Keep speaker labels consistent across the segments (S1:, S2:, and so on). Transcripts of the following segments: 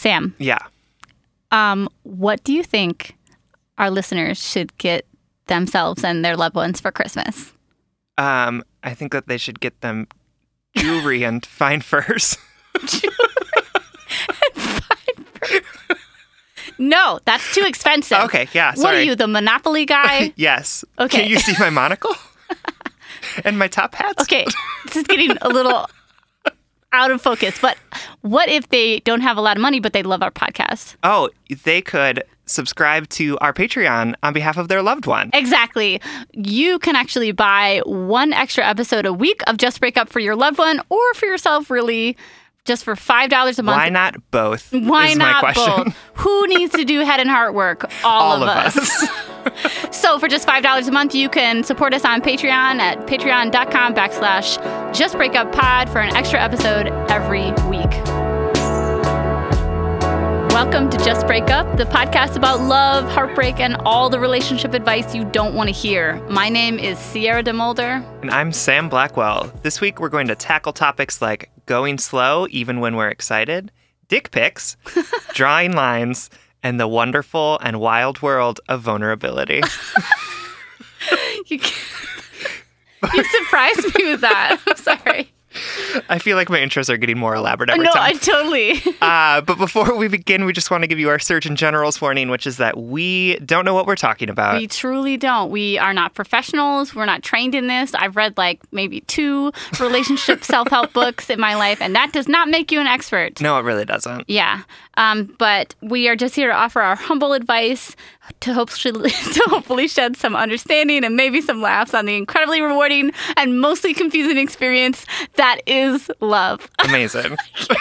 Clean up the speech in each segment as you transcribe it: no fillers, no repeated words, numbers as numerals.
S1: Sam.
S2: Yeah.
S1: What do you think our listeners should get themselves and their loved ones for Christmas?
S2: I think that they should get them jewelry and fine furs.
S1: No, that's too expensive.
S2: Okay, yeah, sorry.
S1: What are you, the Monopoly guy?
S2: Yes.
S1: Okay.
S2: Can you see my monocle? And my top hats?
S1: Okay, this is getting a little out of focus, but what if they don't have a lot of money, but they love our podcast?
S2: Oh, they could subscribe to our Patreon on behalf of their loved one.
S1: Exactly. You can actually buy one extra episode a week of Just Break Up for your loved one or for yourself, really, just for $5 a month.
S2: Why not both?
S1: Why
S2: is
S1: not
S2: my question.
S1: both? Who needs to do head and heart work? All of us. So for just $5 a month, you can support us on Patreon at patreon.com/justbreakuppod for an extra episode every week. Welcome to Just Break Up, the podcast about love, heartbreak, and all the relationship advice you don't want to hear. My name is Sierra DeMulder.
S2: And I'm Sam Blackwell. This week, we're going to tackle topics like going slow even when we're excited, dick pics, drawing lines, and the wonderful and wild world of vulnerability.
S1: You surprised me with that. I'm sorry.
S2: I feel like my intros are getting more elaborate every
S1: No,
S2: time.
S1: I totally.
S2: But before we begin, we just want to give you our Surgeon General's warning, which is that we don't know what we're talking about.
S1: We truly don't. We are not professionals. We're not trained in this. I've read like maybe 2 relationship self-help books in my life, and that does not make you an expert.
S2: No, it really doesn't.
S1: Yeah. But we are just here to offer our humble advice to hopefully shed some understanding and maybe some laughs on the incredibly rewarding and mostly confusing experience that is love.
S2: Amazing.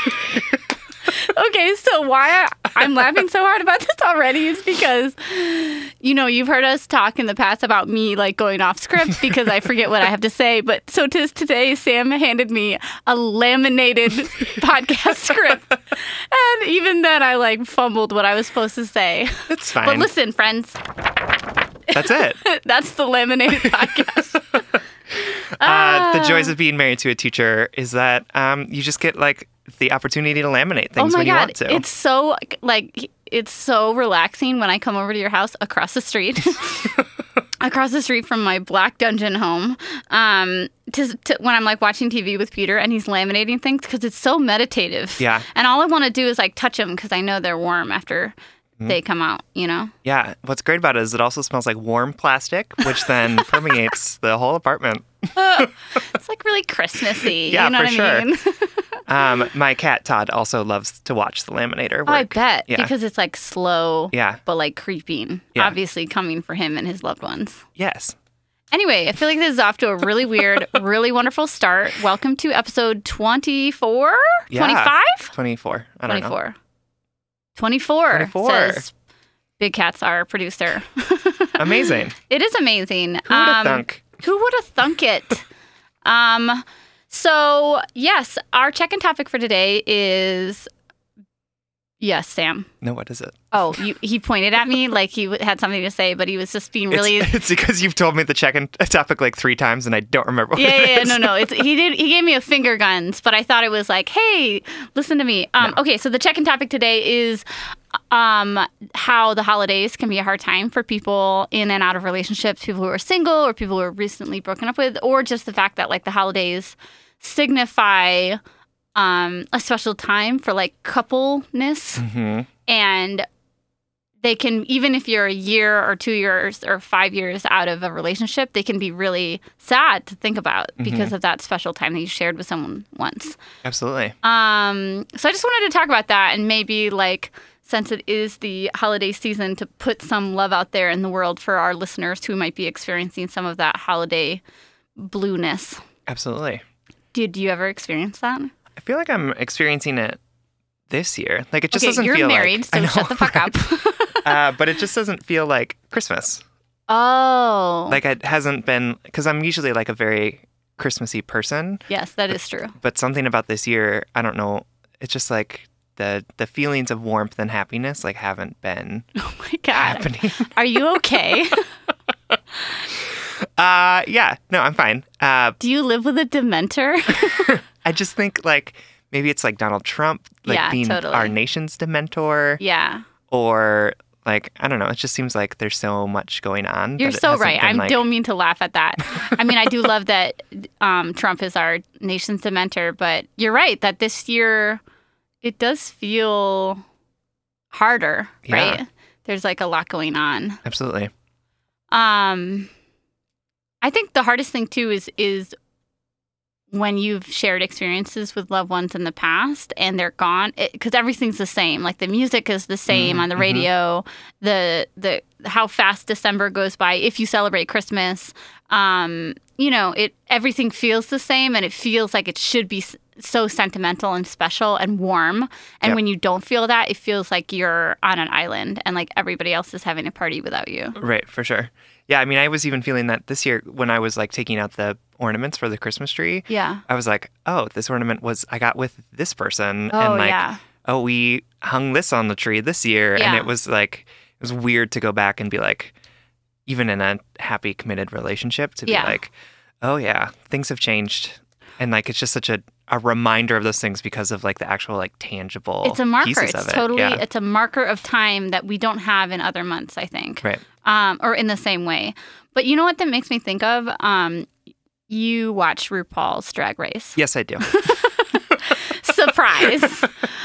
S1: Okay, so why I'm laughing so hard about this already is because, you know, you've heard us talk in the past about me like going off script because I forget what I have to say. But so today, Sam handed me a laminated podcast script. And even then, I like fumbled what I was supposed to say.
S2: It's fine.
S1: But listen, friends.
S2: That's it.
S1: That's the laminated podcast.
S2: The joys of being married to a teacher is that you just get like the opportunity to laminate things when you want to.
S1: It's so it's so relaxing when I come over to your house across the street. Across the street from my black dungeon home, when I'm like watching TV with Peter and he's laminating things because it's so meditative.
S2: Yeah.
S1: And all I want to do is like touch them because I know they're warm after they come out, you know?
S2: Yeah. What's great about it is it also smells like warm plastic, which then permeates the whole apartment.
S1: It's like really Christmassy.
S2: Yeah,
S1: you know
S2: for
S1: what
S2: sure.
S1: I mean?
S2: My cat, Todd, also loves to watch the laminator work.
S1: Oh, I bet.
S2: Yeah.
S1: Because it's like slow,
S2: Yeah.
S1: but like creeping.
S2: Yeah.
S1: Obviously coming for him and his loved ones.
S2: Yes.
S1: Anyway, I feel like this is off to a really weird, really wonderful start. Welcome to episode 24?
S2: Yeah.
S1: 25?
S2: 24. I don't know.
S1: 24.
S2: 24.
S1: Says Big Cat's our producer.
S2: Amazing.
S1: It is amazing.
S2: Who would have thunk?
S1: Who would have thunk it? So, yes, our check-in topic for today is... Yes, Sam.
S2: No, what is it?
S1: Oh, he pointed at me like he had something to say, but he was just being really...
S2: It's because you've told me the check-in topic like 3 times and I don't remember what it is.
S1: No. He gave me a finger guns, but I thought it was like, hey, listen to me.
S2: No.
S1: Okay, so the check-in topic today is how the holidays can be a hard time for people in and out of relationships, people who are single or people who are recently broken up with, or just the fact that like the holidays signify a special time for like coupleness.
S2: Mm-hmm.
S1: And they can, even if you're a year or 2 years or 5 years out of a relationship, they can be really sad to think about because of that special time that you shared with someone once.
S2: Absolutely.
S1: So I just wanted to talk about that and maybe like, since it is the holiday season, to put some love out there in the world for our listeners who might be experiencing some of that holiday blueness.
S2: Absolutely.
S1: Did you ever experience that?
S2: I feel like I'm experiencing it this year. Like it just
S1: Okay,
S2: doesn't
S1: you're
S2: feel
S1: married,
S2: like...
S1: so
S2: I know,
S1: shut the fuck up.
S2: But it just doesn't feel like Christmas.
S1: Oh.
S2: Like it hasn't been... Because I'm usually like a very Christmassy person.
S1: Yes, that is true.
S2: But something about this year, I don't know. It's just like the feelings of warmth and happiness like haven't been
S1: Oh my God.
S2: happening.
S1: Are you okay?
S2: Yeah. No, I'm fine.
S1: Do you live with a dementor?
S2: I just think like maybe it's like Donald Trump, like
S1: Yeah,
S2: being
S1: totally.
S2: our nation's dementor,
S1: Yeah.
S2: or like, I don't know. It just seems like there's so much going on.
S1: You're
S2: that it
S1: so
S2: hasn't
S1: right.
S2: been,
S1: I
S2: like-
S1: don't mean to laugh at that. I mean, I do love that Trump is our nation's dementor, but you're right that this year it does feel harder,
S2: Yeah.
S1: right? There's like a lot going on.
S2: Absolutely.
S1: I think the hardest thing too is when you've shared experiences with loved ones in the past and they're gone, because everything's the same. Like the music is the same on the radio. The how fast December goes by if you celebrate Christmas. Everything feels the same, and it feels like it should be so sentimental and special and warm. And
S2: Yep.
S1: when you don't feel that, it feels like you're on an island and like everybody else is having a party without you.
S2: Right, for sure. Yeah, I mean, I was even feeling that this year when I was like taking out the ornaments for the Christmas tree.
S1: Yeah.
S2: I was like, oh, this ornament I got with this person.
S1: Oh,
S2: and like,
S1: yeah.
S2: oh, we hung this on the tree this year.
S1: Yeah.
S2: And it was weird to go back and be like, even in a happy, committed relationship, to be
S1: Yeah.
S2: like, oh, yeah, things have changed. And like, it's just such a reminder of those things because of like the actual like tangible
S1: It's a marker.
S2: pieces
S1: It's
S2: of it.
S1: totally,
S2: Yeah.
S1: it's a marker of time that we don't have in other months, I think.
S2: Right.
S1: Or in the same way. But you know what that makes me think of? You watch RuPaul's Drag Race.
S2: Yes, I do.
S1: Surprise.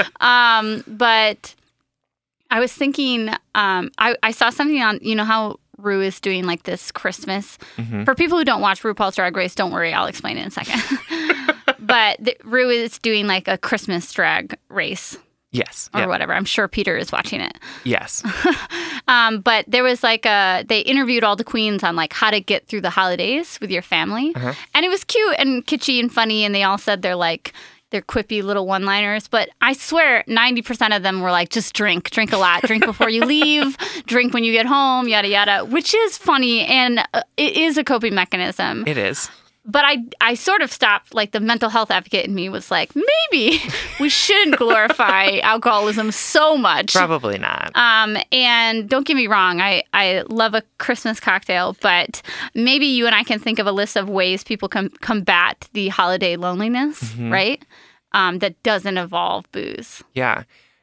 S1: But I was thinking, I saw something on, you know how Ru is doing like this Christmas.
S2: Mhm.
S1: For people who don't watch RuPaul's Drag Race, don't worry, I'll explain it in a second. But Ru is doing like a Christmas drag race
S2: Yes.
S1: or
S2: Yeah.
S1: whatever. I'm sure Peter is watching it.
S2: Yes.
S1: But there was like they interviewed all the queens on like how to get through the holidays with your family.
S2: Uh-huh.
S1: And it was cute and kitschy and funny. And they all said they're quippy little one-liners. But I swear 90% of them were like, just drink a lot, drink before you leave, drink when you get home, yada, yada, which is funny. And it is a coping mechanism.
S2: It is.
S1: But I sort of stopped, like the mental health advocate in me was like, maybe we shouldn't glorify alcoholism so much.
S2: Probably not.
S1: And don't get me wrong, I love a Christmas cocktail, but maybe you and I can think of a list of ways people can combat the holiday loneliness, right? That doesn't involve booze.
S2: Yeah.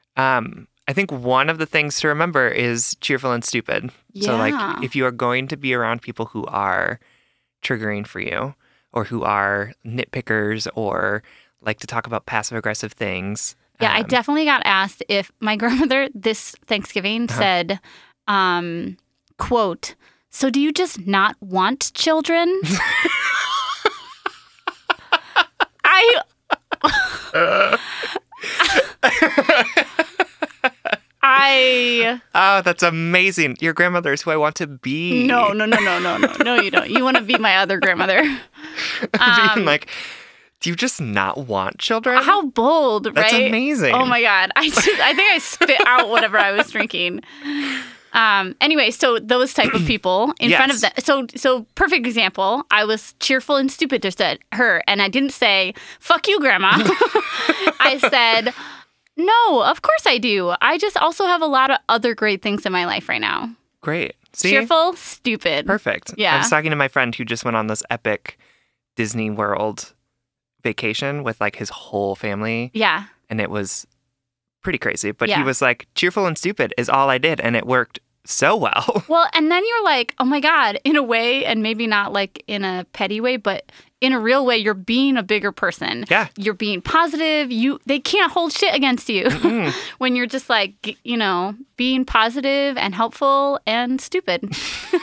S2: I think one of the things to remember is cheerful and stupid. So,
S1: Yeah.
S2: like, if you are going to be around people who are triggering for you or who are nitpickers or like to talk about passive-aggressive things.
S1: Yeah, I definitely got asked if my grandmother this Thanksgiving said, quote, "So do you just not want children?"
S2: Oh, that's amazing. Your grandmother is who I want to be.
S1: No, you don't. You want to be my other grandmother.
S2: Being like, do you just not want children?
S1: How bold, right?
S2: That's amazing.
S1: Oh my God. I think I spit out whatever I was drinking. Anyway, so those type of people in front of them. So perfect example. I was cheerful and stupid to her, and I didn't say, "Fuck you, Grandma." I said, "No, of course I do. I just also have a lot of other great things in my life right now."
S2: Great. See?
S1: Cheerful, stupid.
S2: Perfect.
S1: Yeah.
S2: I was talking to my friend who just went on this epic Disney World vacation with like his whole family.
S1: Yeah.
S2: And it was pretty crazy. But he
S1: Yeah.
S2: was like, cheerful and stupid is all I did. And it worked so well.
S1: Well, and then you're like, oh my God, in a way, and maybe not like in a petty way, but in a real way, you're being a bigger person.
S2: Yeah.
S1: You're being positive. They can't hold shit against you when you're just like, being positive and helpful and stupid.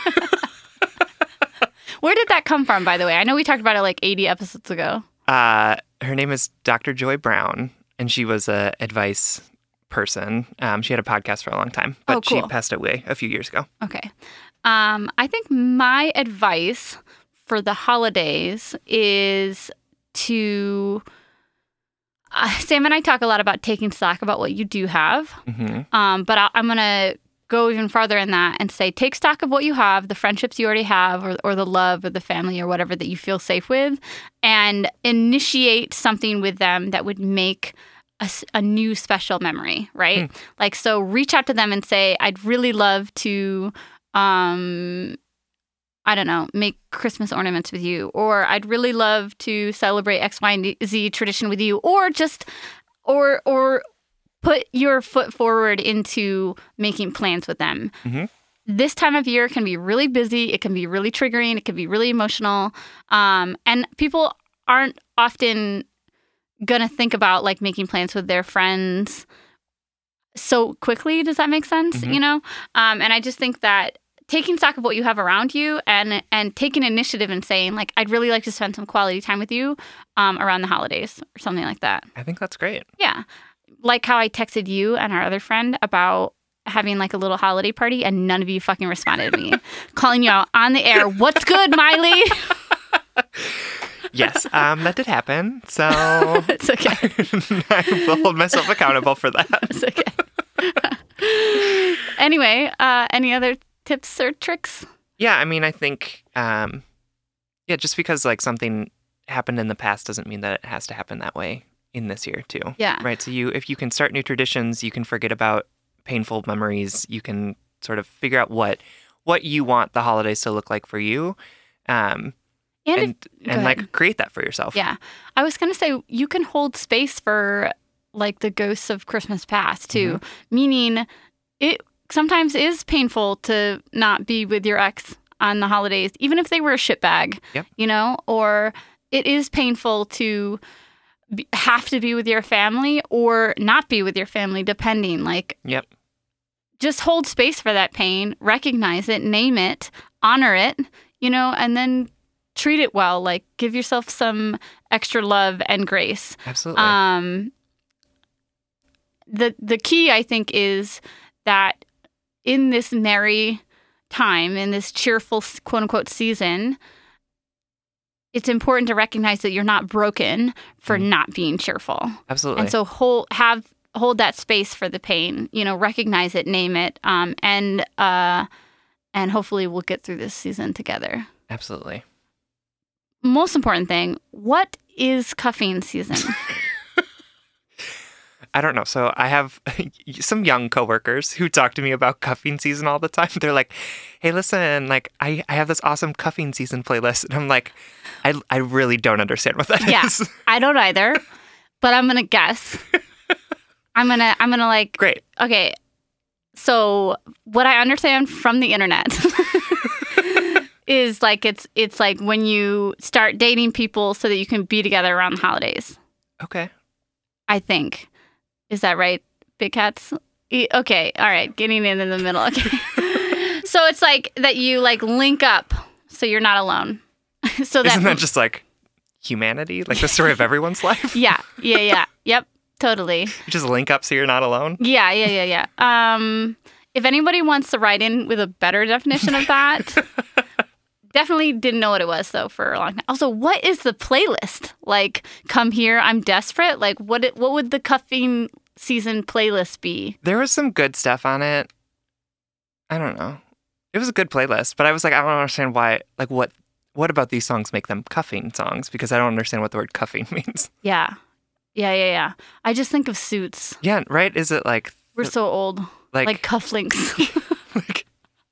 S1: Where did that come from, by the way? I know we talked about it like 80 episodes ago.
S2: Her name is Dr. Joy Brown, and she was a advice person. She had a podcast for a long time, but
S1: cool.
S2: she passed away a few years ago.
S1: Okay. I think my advice for the holidays is to Sam and I talk a lot about taking stock about what you do have. But I'm going to go even farther in that and say take stock of what you have, the friendships you already have, or the love or the family or whatever that you feel safe with, and initiate something with them that would make a new special memory, right? Like, so reach out to them and say, I'd really love to, I don't know, make Christmas ornaments with you, or I'd really love to celebrate X, Y, and Z tradition with you, or just or put your foot forward into making plans with them.
S2: Mm-hmm.
S1: This time of year can be really busy. It can be really triggering. It can be really emotional. And people aren't often going to think about like making plans with their friends so quickly. Does that make sense?
S2: Mm-hmm.
S1: You know? And I just think that taking stock of what you have around you and taking initiative and saying like, I'd really like to spend some quality time with you around the holidays or something like that.
S2: I think that's great.
S1: Yeah. Like how I texted you and our other friend about having like a little holiday party and none of you fucking responded to me. Calling you out on the air. What's good, Miley?
S2: Yes, that did happen. So
S1: It's okay.
S2: I will hold myself accountable for that.
S1: It's okay. Anyway, any other tips or tricks?
S2: Yeah, I mean, I think, just because like something happened in the past doesn't mean that it has to happen that way in this year too.
S1: Yeah.
S2: Right. So if you can start new traditions, you can forget about painful memories. You can sort of figure out what you want the holidays to look like for you, and like create that for yourself.
S1: Yeah, I was gonna say you can hold space for like the ghosts of Christmas past too, meaning it sometimes is painful to not be with your ex on the holidays, even if they were a shitbag.
S2: Yep.
S1: You know, or it is painful to have to be with your family or not be with your family, depending. Like,
S2: yep.
S1: Just hold space for that pain, recognize it, name it, honor it, you know, and then treat it well. Like, give yourself some extra love and grace.
S2: Absolutely.
S1: The key, I think, is that in this merry time, in this cheerful, quote unquote, season, it's important to recognize that you're not broken for not being cheerful.
S2: Absolutely.
S1: And so hold that space for the pain, you know, recognize it, name it, and hopefully we'll get through this season together.
S2: Absolutely.
S1: Most important thing, what is cuffing season?
S2: I don't know. So I have some young coworkers who talk to me about cuffing season all the time. They're like, hey, listen, like I have this awesome cuffing season playlist. And I'm like, I really don't understand what that is.
S1: I don't either, but I'm going to guess. I'm gonna like,
S2: great.
S1: Okay. So what I understand from the internet is like, it's like when you start dating people so that you can be together around the holidays.
S2: Okay.
S1: I think. Is that right, Big Cats? Okay, all right, getting in the middle. Okay. So it's like that you like link up so you're not alone. So
S2: Isn't that just like humanity? Like the story of everyone's life?
S1: Yeah. Yep, totally.
S2: You just link up so you're not alone?
S1: Yeah. If anybody wants to write in with a better definition of that, definitely didn't know what it was, though, for a long time. Also, what is the playlist? Like, come here, I'm desperate? Like, what would the cuffing season playlist be?
S2: There was some good stuff on it. I don't know. It was a good playlist, but I was like, I don't understand why, like, what about these songs make them cuffing songs? Because I don't understand what the word cuffing means.
S1: Yeah. I just think of Suits.
S2: Yeah, right? Is it like...
S1: We're so old. Like cufflinks.
S2: like...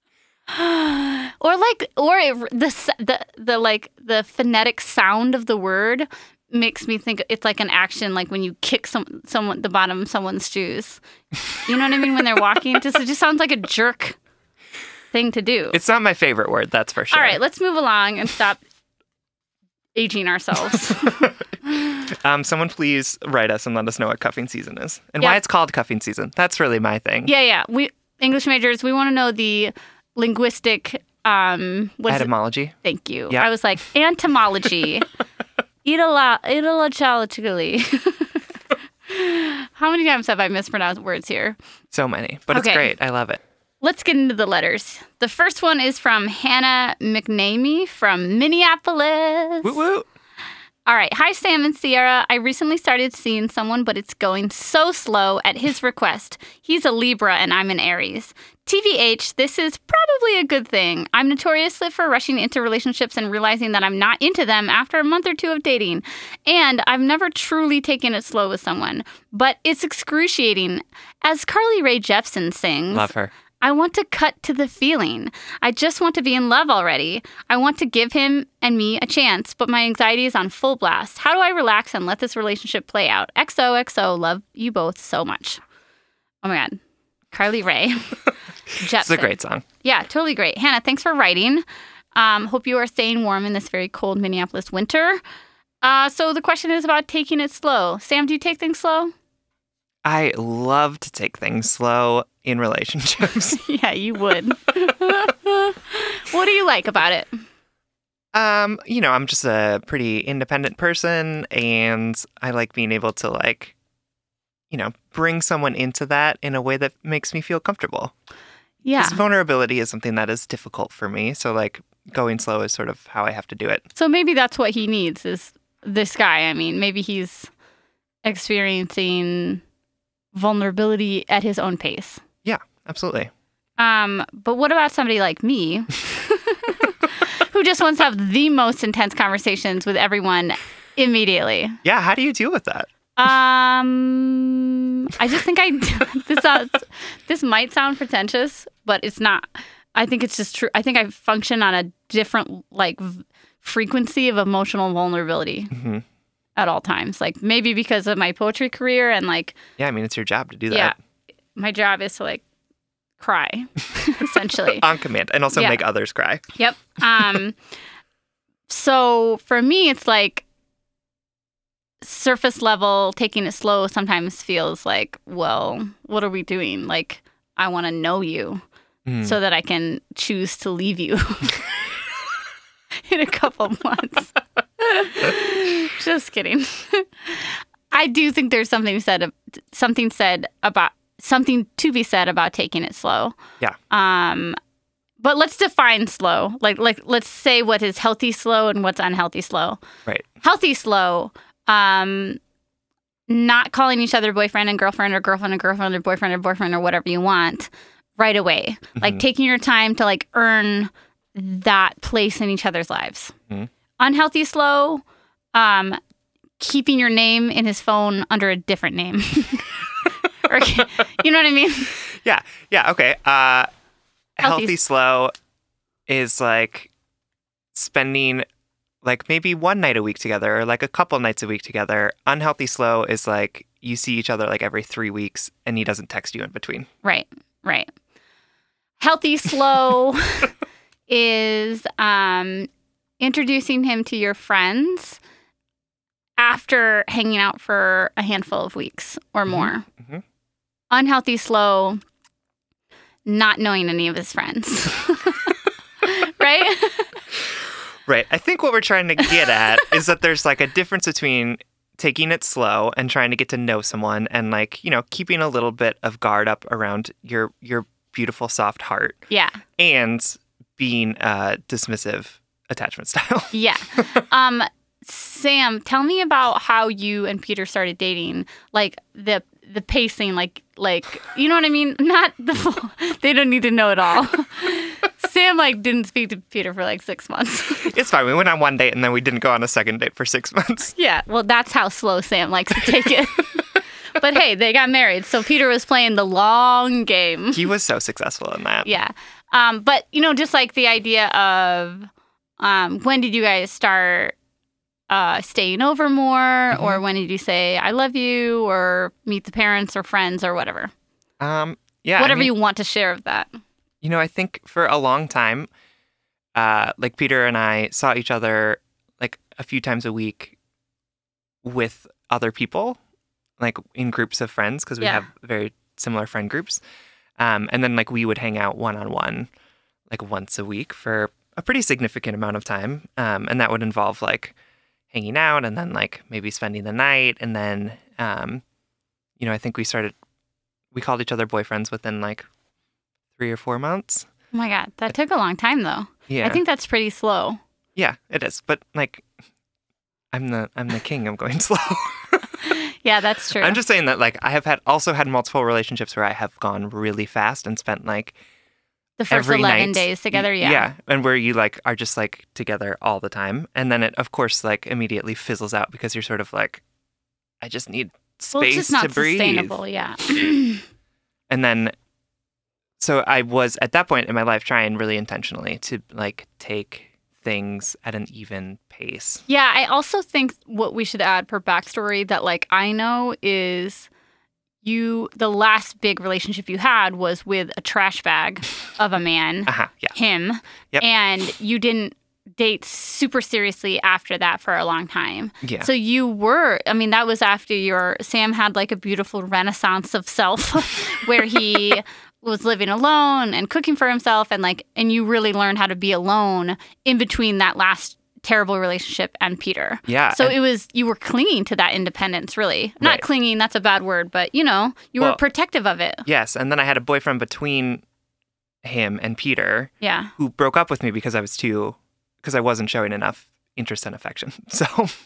S1: the phonetic sound of the word makes me think it's like an action, like when you kick someone the bottom of someone's shoes. You know what I mean? When they're walking, it just sounds like a jerk thing to do.
S2: It's not my favorite word, that's for sure.
S1: All right, let's move along and stop aging ourselves.
S2: Someone please write us and let us know what cuffing season is and why it's called cuffing season. That's really my thing.
S1: Yeah. We English majors, we want to know the linguistic
S2: etymology.
S1: Thank you.
S2: Yep.
S1: I was like, entomology. Etymologically. How many times have I mispronounced words here?
S2: So many, but It's great. I love it.
S1: Let's get into the letters. The first one is from Hannah McNamee from Minneapolis.
S2: Woot woot.
S1: All right. Hi, Sam and Sierra. I recently started seeing someone, but it's going so slow at his request. He's a Libra and I'm an Aries. TVH, this is probably a good thing. I'm notorious for rushing into relationships and realizing that I'm not into them after a month or two of dating. And I've never truly taken it slow with someone. But it's excruciating. As Carly Rae Jepsen sings...
S2: Love her.
S1: I want to cut to the feeling. I just want to be in love already. I want to give him and me a chance, but my anxiety is on full blast. How do I relax and let this relationship play out? XOXO, love you both so much. Oh my God. Carly Rae.
S2: It's a great song.
S1: Yeah, totally great. Hannah, thanks for writing. Hope you are staying warm in this very cold Minneapolis winter. So the question is about taking it slow. Sam, do you take things slow?
S2: I love to take things slow in relationships.
S1: Yeah, you would. What do you like about it?
S2: I'm just a pretty independent person, and I like being able to bring someone into that in a way that makes me feel comfortable.
S1: Yeah.
S2: This vulnerability is something that is difficult for me. So going slow is sort of how I have to do it.
S1: So maybe that's what he needs is this guy. I mean, maybe he's experiencing vulnerability at his own pace.
S2: Yeah, absolutely.
S1: But what about somebody like me who just wants to have the most intense conversations with everyone immediately?
S2: Yeah, how do you deal with that?
S1: I just think this might sound pretentious, but it's not. I think it's just true. I think I function on a different frequency of emotional vulnerability at all times. Maybe because of my poetry career and
S2: yeah, I mean, it's your job to do that.
S1: Yeah, my job is to cry, essentially.
S2: On command, and also make others cry.
S1: Yep. So for me, it's surface level, taking it slow sometimes feels well, what are we doing? I want to know you so that I can choose to leave you in a couple months. Just kidding. I do think there's something to be said about taking it slow.
S2: Yeah.
S1: But let's define slow. Let's say what is healthy slow and what's unhealthy slow.
S2: Right.
S1: Healthy slow. Not calling each other boyfriend and girlfriend or girlfriend and girlfriend or boyfriend or whatever you want right away. Taking your time to earn that place in each other's lives. Unhealthy slow, keeping your name in his phone under a different name. Or, you know what I mean?
S2: Yeah. Okay. Healthy slow is spending maybe one night a week together or a couple nights a week together. Unhealthy slow is you see each other every 3 weeks and he doesn't text you in between.
S1: Right. Healthy slow is introducing him to your friends after hanging out for a handful of weeks or more. Unhealthy slow, not knowing any of his friends. Right?
S2: Right. I think what we're trying to get at is that there's a difference between taking it slow and trying to get to know someone and keeping a little bit of guard up around your beautiful soft heart.
S1: Yeah.
S2: And being dismissive attachment style.
S1: Yeah. Sam, tell me about how you and Peter started dating. The pacing, you know what I mean? Not the full, they don't need to know it all. Sam didn't speak to Peter for 6 months.
S2: It's fine. We went on one date and then we didn't go on a second date for 6 months.
S1: Yeah, well, that's how slow Sam likes to take it. But hey, they got married, so Peter was playing the long game.
S2: He was so successful in that.
S1: Yeah. But, just the idea of when did you guys start staying over more, or when did you say, I love you, or meet the parents or friends or whatever?
S2: Yeah.
S1: Whatever you want to share of that.
S2: I think for a long time, Peter and I saw each other a few times a week with other people, in groups of friends, because we have very similar friend groups. And then we would hang out one-on-one once a week for a pretty significant amount of time. And that would involve hanging out and then maybe spending the night. And then, I think we called each other boyfriends within 3 or 4 months.
S1: Oh my God. That took a long time though.
S2: Yeah.
S1: I think that's pretty slow.
S2: Yeah, it is. But I'm the king of going slow.
S1: Yeah, that's true.
S2: I'm just saying that I have also had multiple relationships where I have gone really fast and spent
S1: the first
S2: every
S1: 11
S2: night,
S1: days together. Yeah.
S2: Yeah. And where you are just together all the time. And then it of course immediately fizzles out because you're sort of I just need space
S1: it's just not
S2: to breathe.
S1: Sustainable. Yeah.
S2: And then so I was at that point in my life trying really intentionally to like take things at an even pace.
S1: Yeah, I also think what we should add for backstory that like I know is the last big relationship you had was with a trash bag of a man,
S2: Yeah.
S1: him,
S2: Yep.
S1: and you didn't date super seriously after that for a long time.
S2: Yeah.
S1: So that was after Sam had like a beautiful renaissance of self where he was living alone and cooking for himself and you really learned how to be alone in between that last terrible relationship and Peter.
S2: Yeah.
S1: So you were clinging to that independence, really. Not
S2: Right.
S1: clinging, that's a bad word, but you were protective of it.
S2: Yes. And then I had a boyfriend between him and Peter
S1: Yeah.
S2: who broke up with me because I wasn't showing enough interest and affection. So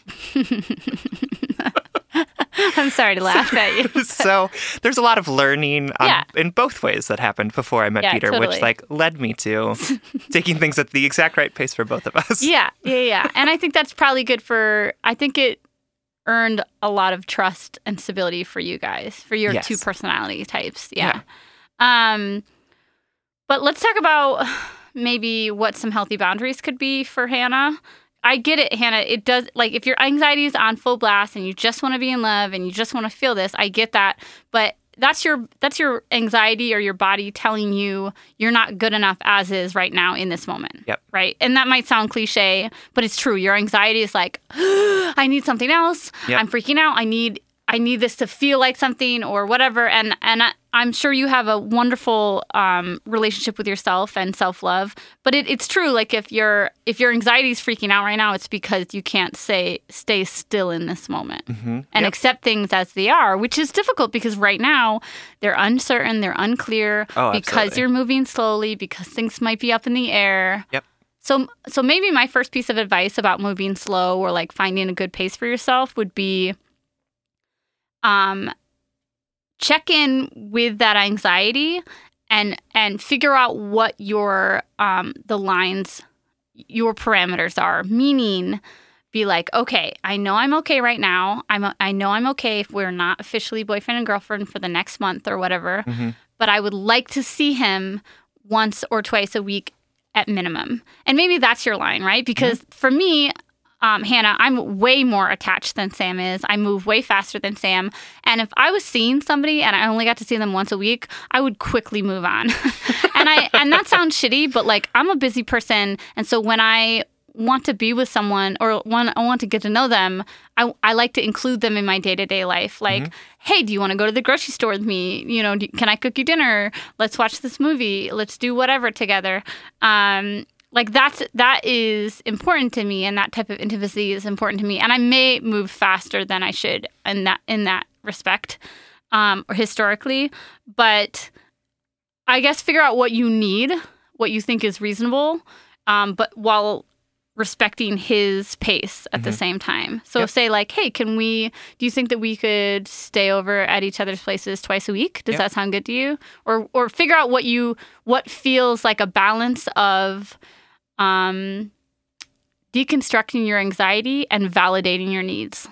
S1: I'm sorry to laugh at you.
S2: so there's a lot of learning in both ways that happened before I met Peter,
S1: totally.
S2: which like led me to taking things at the exact right pace for both of us.
S1: Yeah. And I think that's probably good I think it earned a lot of trust and stability for you guys, for your
S2: Yes.
S1: two personality types. Yeah. But let's talk about maybe what some healthy boundaries could be for Hannah. I get it, Hannah. It does, like, if your anxiety is on full blast and you just want to be in love and you just want to feel this, I get that. But that's your anxiety or your body telling you you're not good enough as is right now in this moment.
S2: Yep.
S1: Right? And that might sound cliche, but it's true. Your anxiety is like, I need something else.
S2: Yep.
S1: I'm freaking out. I need this to feel like something or whatever. And I'm sure you have a wonderful relationship with yourself and self-love. But it's true. Like if your anxiety is freaking out right now, it's because you can't stay still in this moment and accept things as they are, which is difficult because right now they're uncertain, they're unclear because
S2: absolutely.
S1: you're moving slowly, because things might be up in the air.
S2: Yep.
S1: So maybe my first piece of advice about moving slow or like finding a good pace for yourself would be check in with that anxiety and figure out what your the lines, your parameters are. Meaning, be like, okay, I know I'm okay right now. I know I'm okay if we're not officially boyfriend and girlfriend for the next month or whatever. But I would like to see him once or twice a week at minimum. And maybe that's your line, right? Because for me, Hannah, I'm way more attached than Sam is. I move way faster than Sam. And if I was seeing somebody and I only got to see them once a week, I would quickly move on. and that sounds shitty, but like I'm a busy person. And so when I want to be with someone or when I want to get to know them, I like to include them in my day-to-day life. Like, hey, do you want to go to the grocery store with me? Can I cook you dinner? Let's watch this movie. Let's do whatever together. Like that is important to me, and that type of intimacy is important to me. And I may move faster than I should in that respect, or historically. But I guess figure out what you need, what you think is reasonable, but while respecting his pace at the same time. So say like, hey, do you think that we could stay over at each other's places twice a week? Does that sound good to you? Or figure out what feels like a balance of deconstructing your anxiety and validating your needs.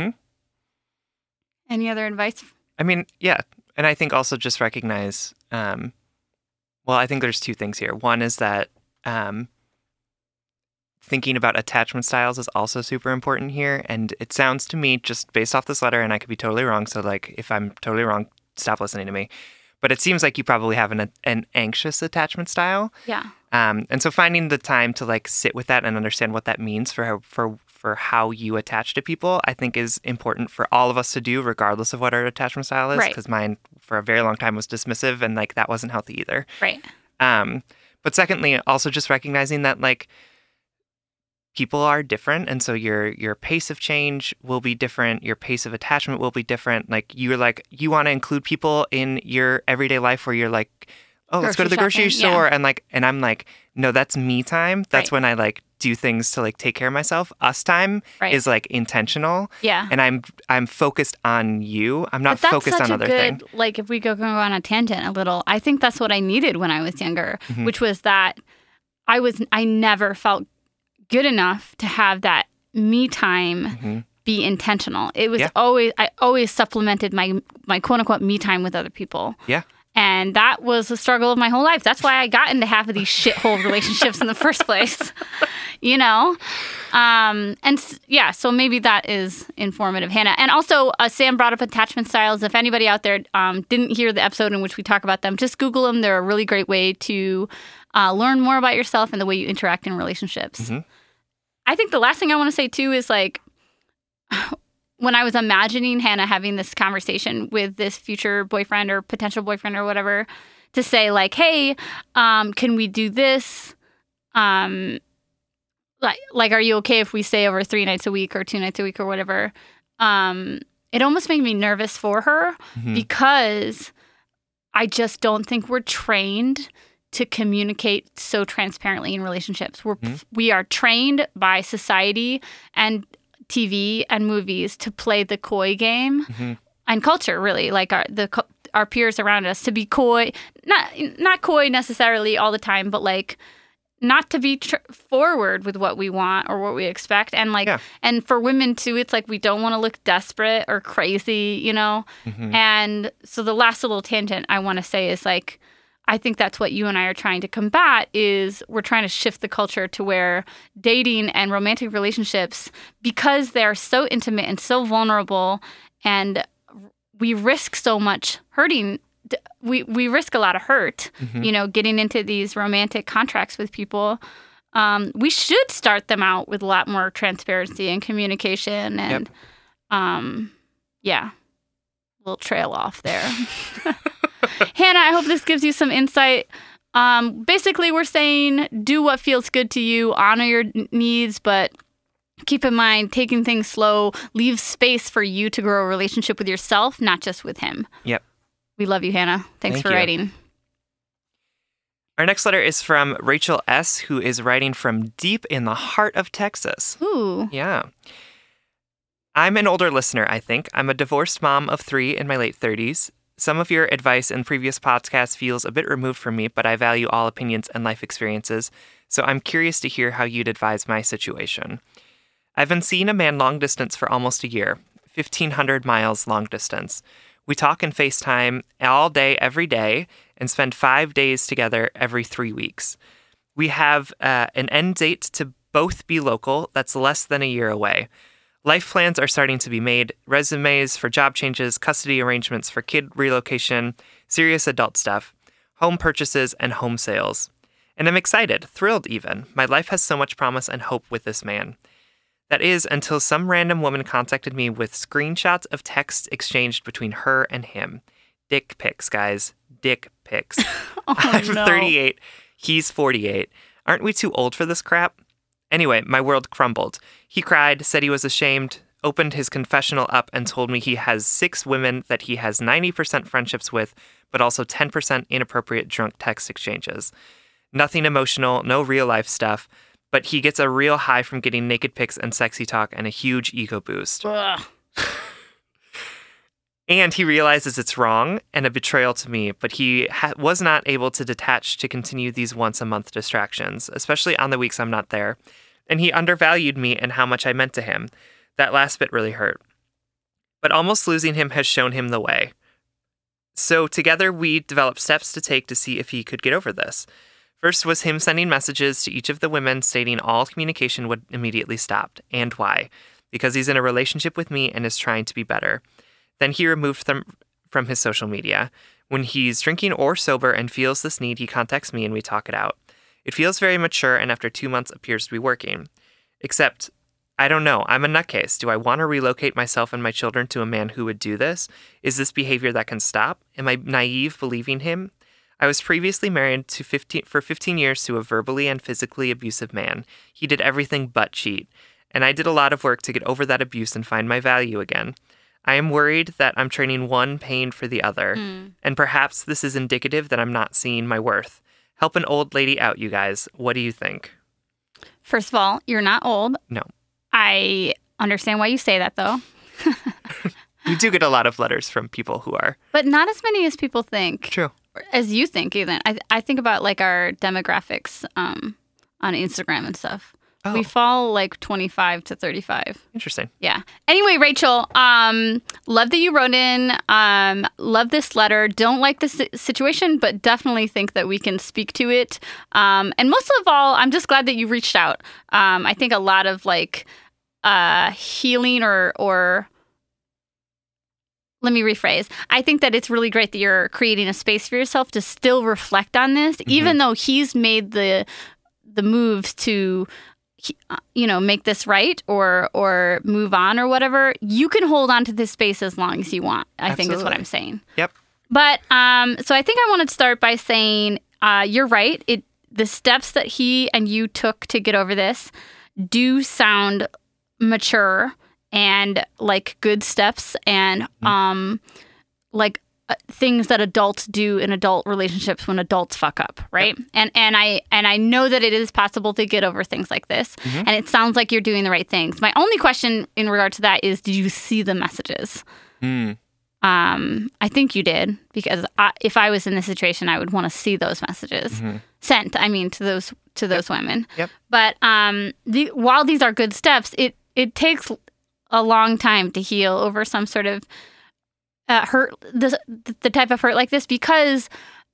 S1: Any other advice?
S2: I mean, yeah. And I think also just recognize, I think there's two things here. One is that thinking about attachment styles is also super important here. And it sounds to me, just based off this letter, and I could be totally wrong, so like if I'm totally wrong, stop listening to me. But it seems like you probably have an anxious attachment style.
S1: Yeah.
S2: And so finding the time to like sit with that and understand what that means for how you attach to people, I think is important for all of us to do, regardless of what our attachment style is.
S1: Right.
S2: Because mine, for a very long time, was dismissive, and like that wasn't healthy either.
S1: Right.
S2: But secondly, also just recognizing that like people are different, and so your pace of change will be different. Your pace of attachment will be different. Like you want to include people in your everyday life where you're like, oh, let's go to the grocery store, and I'm like, no, that's me time. That's when I like do things to like take care of myself. Us time is like intentional.
S1: Yeah.
S2: And I'm focused on you. I'm not focused on other things.
S1: Like if we go on a tangent a little, I think that's what I needed when I was younger, which was that I never felt good enough to have that me time be intentional. It was I always supplemented my quote unquote me time with other people.
S2: Yeah.
S1: And that was a struggle of my whole life. That's why I got into half of these shithole relationships in the first place, you know? So maybe that is informative, Hannah. And also, Sam brought up attachment styles. If anybody out there didn't hear the episode in which we talk about them, just Google them. They're a really great way to learn more about yourself and the way you interact in relationships. Mm-hmm. I think the last thing I want to say, too, is like, when I was imagining Hannah having this conversation with this future boyfriend or potential boyfriend or whatever, to say like, hey, can we do this? Like, are you okay if we stay over 3 nights a week or 2 nights a week or whatever? It almost made me nervous for her because I just don't think we're trained to communicate so transparently in relationships. We are trained by society and TV and movies to play the coy game and culture, really, like our peers around us, to be coy, not coy necessarily all the time, but like not to be forward with what we want or what we expect. And like, and for women too, it's like we don't want to look desperate or crazy, you know? And so the last little tangent I want to say is like, I think that's what you and I are trying to combat, is we're trying to shift the culture to where dating and romantic relationships, because they're so intimate and so vulnerable and we risk so much hurting, we risk a lot of hurt, you know, getting into these romantic contracts with people. We should start them out with a lot more transparency and communication and, little trail off there. Hannah, I hope this gives you some insight. Basically, we're saying do what feels good to you, honor your needs, but keep in mind, taking things slow, leave space for you to grow a relationship with yourself, not just with him.
S2: Yep.
S1: We love you, Hannah. Thanks for writing.
S2: Our next letter is from Rachel S., who is writing from deep in the heart of Texas.
S1: Ooh.
S2: Yeah. I'm an older listener, I think. I'm a divorced mom of 3 in my late 30s. Some of your advice in previous podcasts feels a bit removed from me, but I value all opinions and life experiences, so I'm curious to hear how you'd advise my situation. I've been seeing a man long distance for almost a year, 1,500 miles long distance. We talk and FaceTime all day, every day, and spend 5 days together every 3 weeks. We have an end date to both be local that's less than a year away. Life plans are starting to be made, resumes for job changes, custody arrangements for kid relocation, serious adult stuff, home purchases, and home sales. And I'm excited, thrilled even. My life has so much promise and hope with this man. That is, until some random woman contacted me with screenshots of texts exchanged between her and him. Dick pics, guys. Dick pics. I'm 38. He's 48. Aren't we too old for this crap? Anyway, my world crumbled. He cried, said he was ashamed, opened his confessional up, and told me he has 6 women that he has 90% friendships with, but also 10% inappropriate drunk text exchanges. Nothing emotional, no real-life stuff, but he gets a real high from getting naked pics and sexy talk and a huge ego boost. And he realizes it's wrong and a betrayal to me, but he was not able to detach to continue these once-a-month distractions, especially on the weeks I'm not there. And he undervalued me and how much I meant to him. That last bit really hurt. But almost losing him has shown him the way. So together we developed steps to take to see if he could get over this. First was him sending messages to each of the women stating all communication would immediately stop, and why. Because he's in a relationship with me and is trying to be better. Then he removed them from his social media. When he's drinking or sober and feels this need, he contacts me and we talk it out. It feels very mature and after 2 months appears to be working. Except, I don't know, I'm a nutcase. Do I want to relocate myself and my children to a man who would do this? Is this behavior that can stop? Am I naive believing him? I was previously married for 15 years to a verbally and physically abusive man. He did everything but cheat. And I did a lot of work to get over that abuse and find my value again. I am worried that I'm trading one pain for the other, and perhaps this is indicative that I'm not seeing my worth. Help an old lady out, you guys. What do you think?
S1: First of all, you're not old.
S2: No.
S1: I understand why you say that, though.
S2: We do get a lot of letters from people who are.
S1: But not as many as people think.
S2: True.
S1: As you think, even. I think about, like, our demographics on Instagram and stuff.
S2: Oh.
S1: We fall like 25 to 35.
S2: Interesting.
S1: Yeah. Anyway, Rachel, love that you wrote in. Love this letter. Don't like this situation, but definitely think that we can speak to it. And most of all, I'm just glad that you reached out. I think a lot of like healing or let me rephrase. I think that it's really great that you're creating a space for yourself to still reflect on this, even though he's made the moves to make this right or move on or whatever. You can hold on to this space as long as you want. I think is what I'm saying.
S2: Yep.
S1: But so I think I want to start by saying you're right. The steps that he and you took to get over this do sound mature and like good steps and like things that adults do in adult relationships when adults fuck up, right? Yep. And I know that it is possible to get over things like this, and it sounds like you're doing the right things. My only question in regard to that is, did you see the messages? I think you did, because if I was in this situation, I would want to see those messages sent. I mean, to those women. Yep. But while these are good steps, it takes a long time to heal over some sort of hurt, the type of hurt like this, because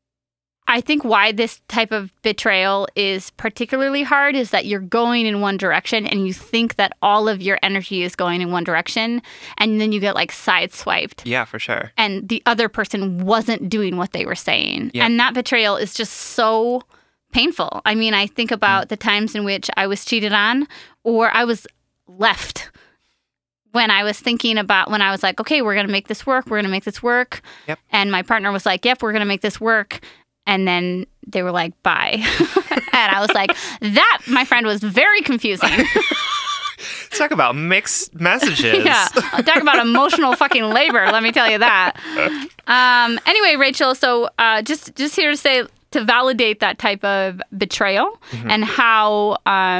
S1: I think why this type of betrayal is particularly hard is that you're going in one direction and you think that all of your energy is going in one direction, and then you get like sideswiped.
S2: Yeah, for sure.
S1: And the other person wasn't doing what they were saying.
S2: Yeah.
S1: And that betrayal is just so painful. I mean, I think about the times in which I was cheated on or I was left. When I was like, okay, we're going to make this work. We're going to make this work. Yep. And my partner was like, yep, we're going to make this work. And then they were like, bye. And I was like, that, my friend, was very confusing.
S2: Talk about mixed messages.
S1: Yeah. Talk about emotional fucking labor. Let me tell you that. Anyway, Rachel, so just here to say, to validate that type of betrayal and how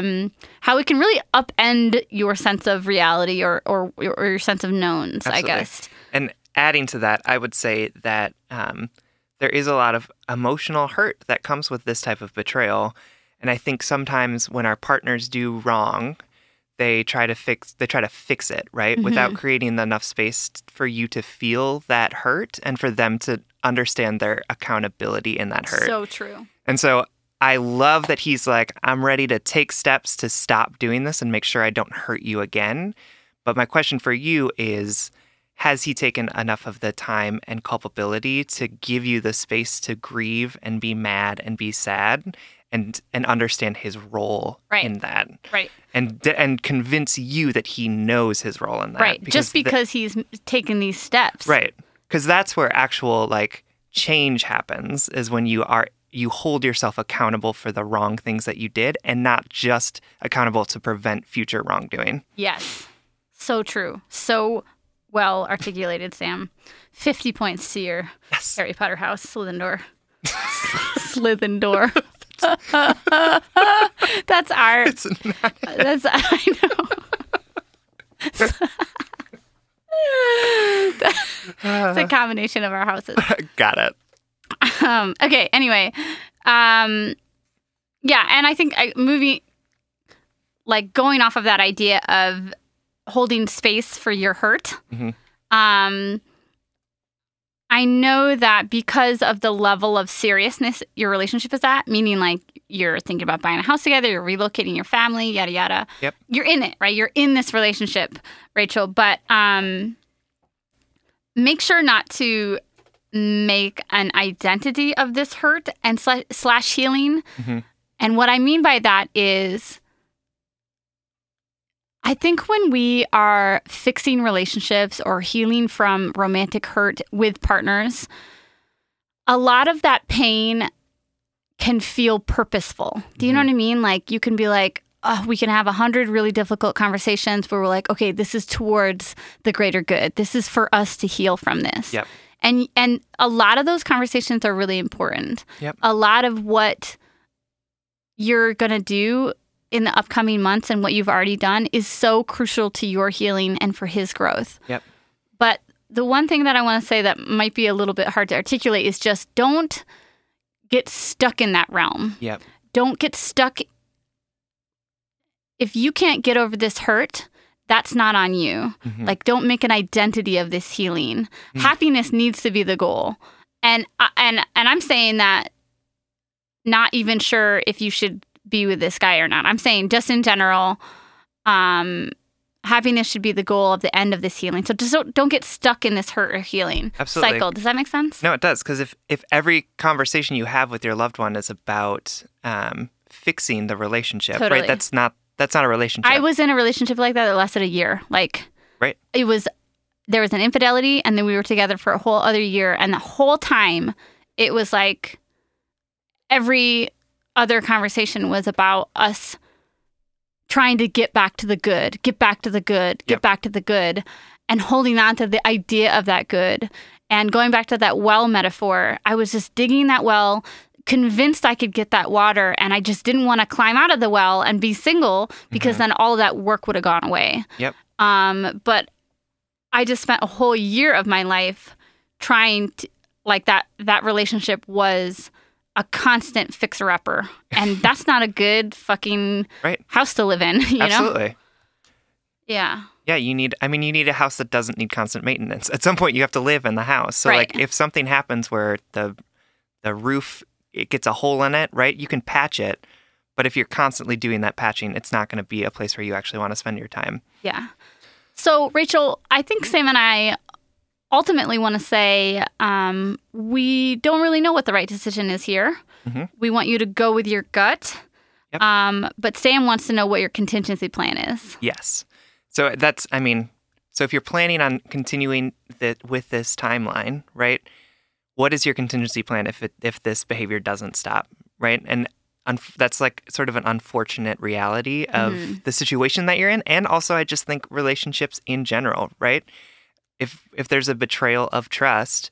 S1: it can really upend your sense of reality or your sense of knowns, absolutely. I guess.
S2: And adding to that, I would say that there is a lot of emotional hurt that comes with this type of betrayal. And I think sometimes when our partners do wrong, they try to fix it, right? Without creating enough space for you to feel that hurt and for them to understand their accountability in that hurt.
S1: So true.
S2: And so I love that he's like, I'm ready to take steps to stop doing this and make sure I don't hurt you again. But my question for you is, has he taken enough of the time and culpability to give you the space to grieve and be mad and be sad and understand his role in that?
S1: Right.
S2: And convince you that he knows his role in that.
S1: Right. Just because he's taken these steps.
S2: Right. Because that's where actual like change happens, is when you hold yourself accountable for the wrong things that you did and not just accountable to prevent future wrongdoing. Yes.
S1: So true. So well articulated, Sam. 50 points to your Harry Potter house, Slytherin. Slytherin. That's our. It's not. That's, I know. It's a combination of our houses.
S2: Got it.
S1: Okay. Anyway, yeah, and I think going off of that idea of holding space for your hurt. I know that because of the level of seriousness your relationship is at, meaning like you're thinking about buying a house together, you're relocating your family, yada, yada.
S2: Yep.
S1: You're in it, right? You're in this relationship, Rachel. But make sure not to make an identity of this hurt and slash healing. And what I mean by that is, I think when we are fixing relationships or healing from romantic hurt with partners, a lot of that pain can feel purposeful. Do you know what I mean? Like you can be like, oh, we can have 100 really difficult conversations where we're like, okay, this is towards the greater good. This is for us to heal from this.
S2: Yep.
S1: And a lot of those conversations are really important.
S2: Yep.
S1: A lot of what you're going to do in the upcoming months and what you've already done is so crucial to your healing and for his growth.
S2: Yep.
S1: But the one thing that I want to say that might be a little bit hard to articulate is just don't get stuck in that realm.
S2: Yep.
S1: Don't get stuck if you can't get over this hurt, that's not on you.
S2: Mhm.
S1: Like, don't make an identity of this healing. Happiness needs to be the goal. And I'm saying that not even sure if you should be with this guy or not. I'm saying just in general, happiness should be the goal of the end of this healing. So just don't get stuck in this hurt or healing
S2: Absolutely.
S1: cycle. Does that make sense?
S2: No, it does. Because if every conversation you have with your loved one is about fixing the relationship,
S1: Totally.
S2: right? That's not a relationship.
S1: I was in a relationship like that lasted a year. Like,
S2: Right.
S1: there was an infidelity, and then we were together for a whole other year. And the whole time, it was like every other conversation was about us trying to get back to the good, get back to the good, get
S2: Yep.
S1: back to the good, and holding on to the idea of that good. And going back to that well metaphor, I was just digging that well, convinced I could get that water, and I just didn't want to climb out of the well and be single because then all of that work would have gone away.
S2: Yep.
S1: But I just spent a whole year of my life trying to, like, that relationship was a constant fixer-upper. And that's not a good fucking
S2: Right.
S1: house to live in, you know?
S2: Absolutely.
S1: Yeah.
S2: Yeah, you need a house that doesn't need constant maintenance. At some point, you have to live in the house. So,
S1: Right.
S2: like, if something happens where the roof, it gets a hole in it, right? You can patch it. But if you're constantly doing that patching, it's not going to be a place where you actually want to spend your time.
S1: Yeah. So, Rachel, I think Sam and I ultimately want to say we don't really know what the right decision is here.
S2: Mhm.
S1: We want you to go with your gut.
S2: Yep.
S1: But Sam wants to know what your contingency plan is.
S2: Yes. So so if you're planning on continuing with this timeline, right? What is your contingency plan if this behavior doesn't stop, right? And that's like sort of an unfortunate reality of the situation that you're in, and also I just think relationships in general, right? If there's a betrayal of trust,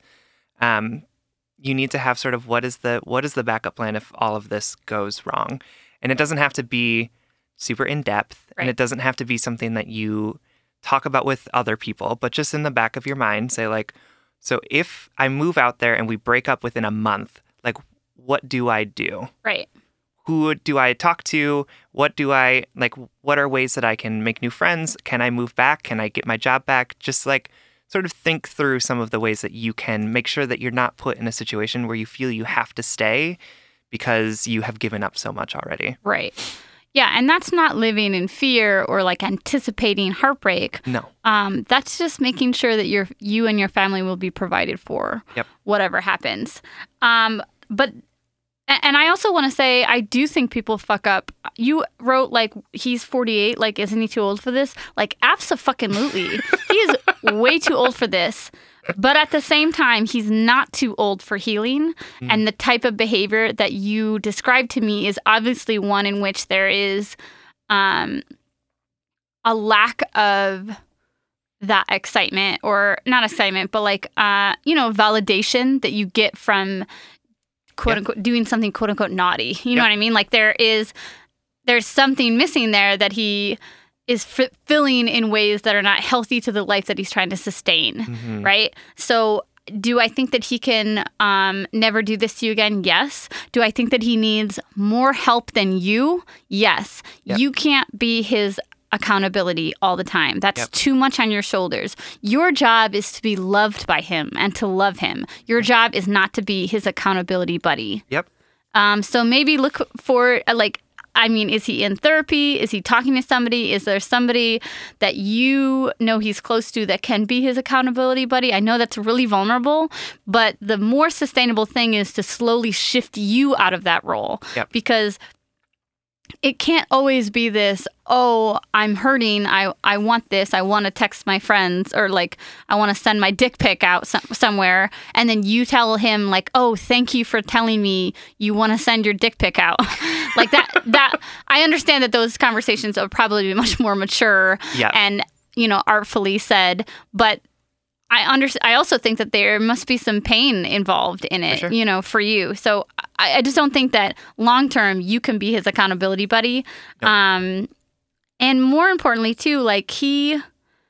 S2: you need to have sort of what is the backup plan if all of this goes wrong, and it doesn't have to be super in depth, and
S1: Right.
S2: it doesn't have to be something that you talk about with other people, but just in the back of your mind, say like, so if I move out there and we break up within a month, like, what do I do?
S1: Right.
S2: Who do I talk to? What are ways that I can make new friends? Can I move back? Can I get my job back? Just like sort of think through some of the ways that you can make sure that you're not put in a situation where you feel you have to stay because you have given up so much already.
S1: Right. Yeah, and that's not living in fear or like anticipating heartbreak.
S2: No.
S1: That's just making sure that you and your family will be provided for.
S2: Yep.
S1: Whatever happens. And I also want to say, I do think people fuck up. You wrote, like, he's 48. Like, isn't he too old for this? Like, abso-fucking-lutely. He is way too old for this. But at the same time, he's not too old for healing. And the type of behavior that you described to me is obviously one in which there is a lack of that excitement, or not excitement, but like, validation that you get from quote unquote doing something quote unquote naughty. You know what I mean? Like there's something missing there that he is filling in ways that are not healthy to the life that he's trying to sustain. Right? So do I think that he can never do this to you again? Yes. Do I think that he needs more help than you? Yes.
S2: Yep.
S1: You can't be his accountability all the time. That's too much on your shoulders. Your job is to be loved by him and to love him. Your job is not to be his accountability buddy.
S2: Yep.
S1: So maybe look for, is he in therapy? Is he talking to somebody? Is there somebody that you know he's close to that can be his accountability buddy? I know that's really vulnerable, but the more sustainable thing is to slowly shift you out of that role.
S2: Yep.
S1: Because it can't always be this, oh, I'm hurting, I want this, I want to text my friends, or like I want to send my dick pic out somewhere, and then you tell him like, oh, thank you for telling me you want to send your dick pic out. Like that I understand that those conversations are probably much more mature and, artfully said, but I also think that there must be some pain involved in it,
S2: For sure.
S1: For you. So I just don't think that long term you can be his accountability buddy.
S2: Nope.
S1: And more importantly, too, like keep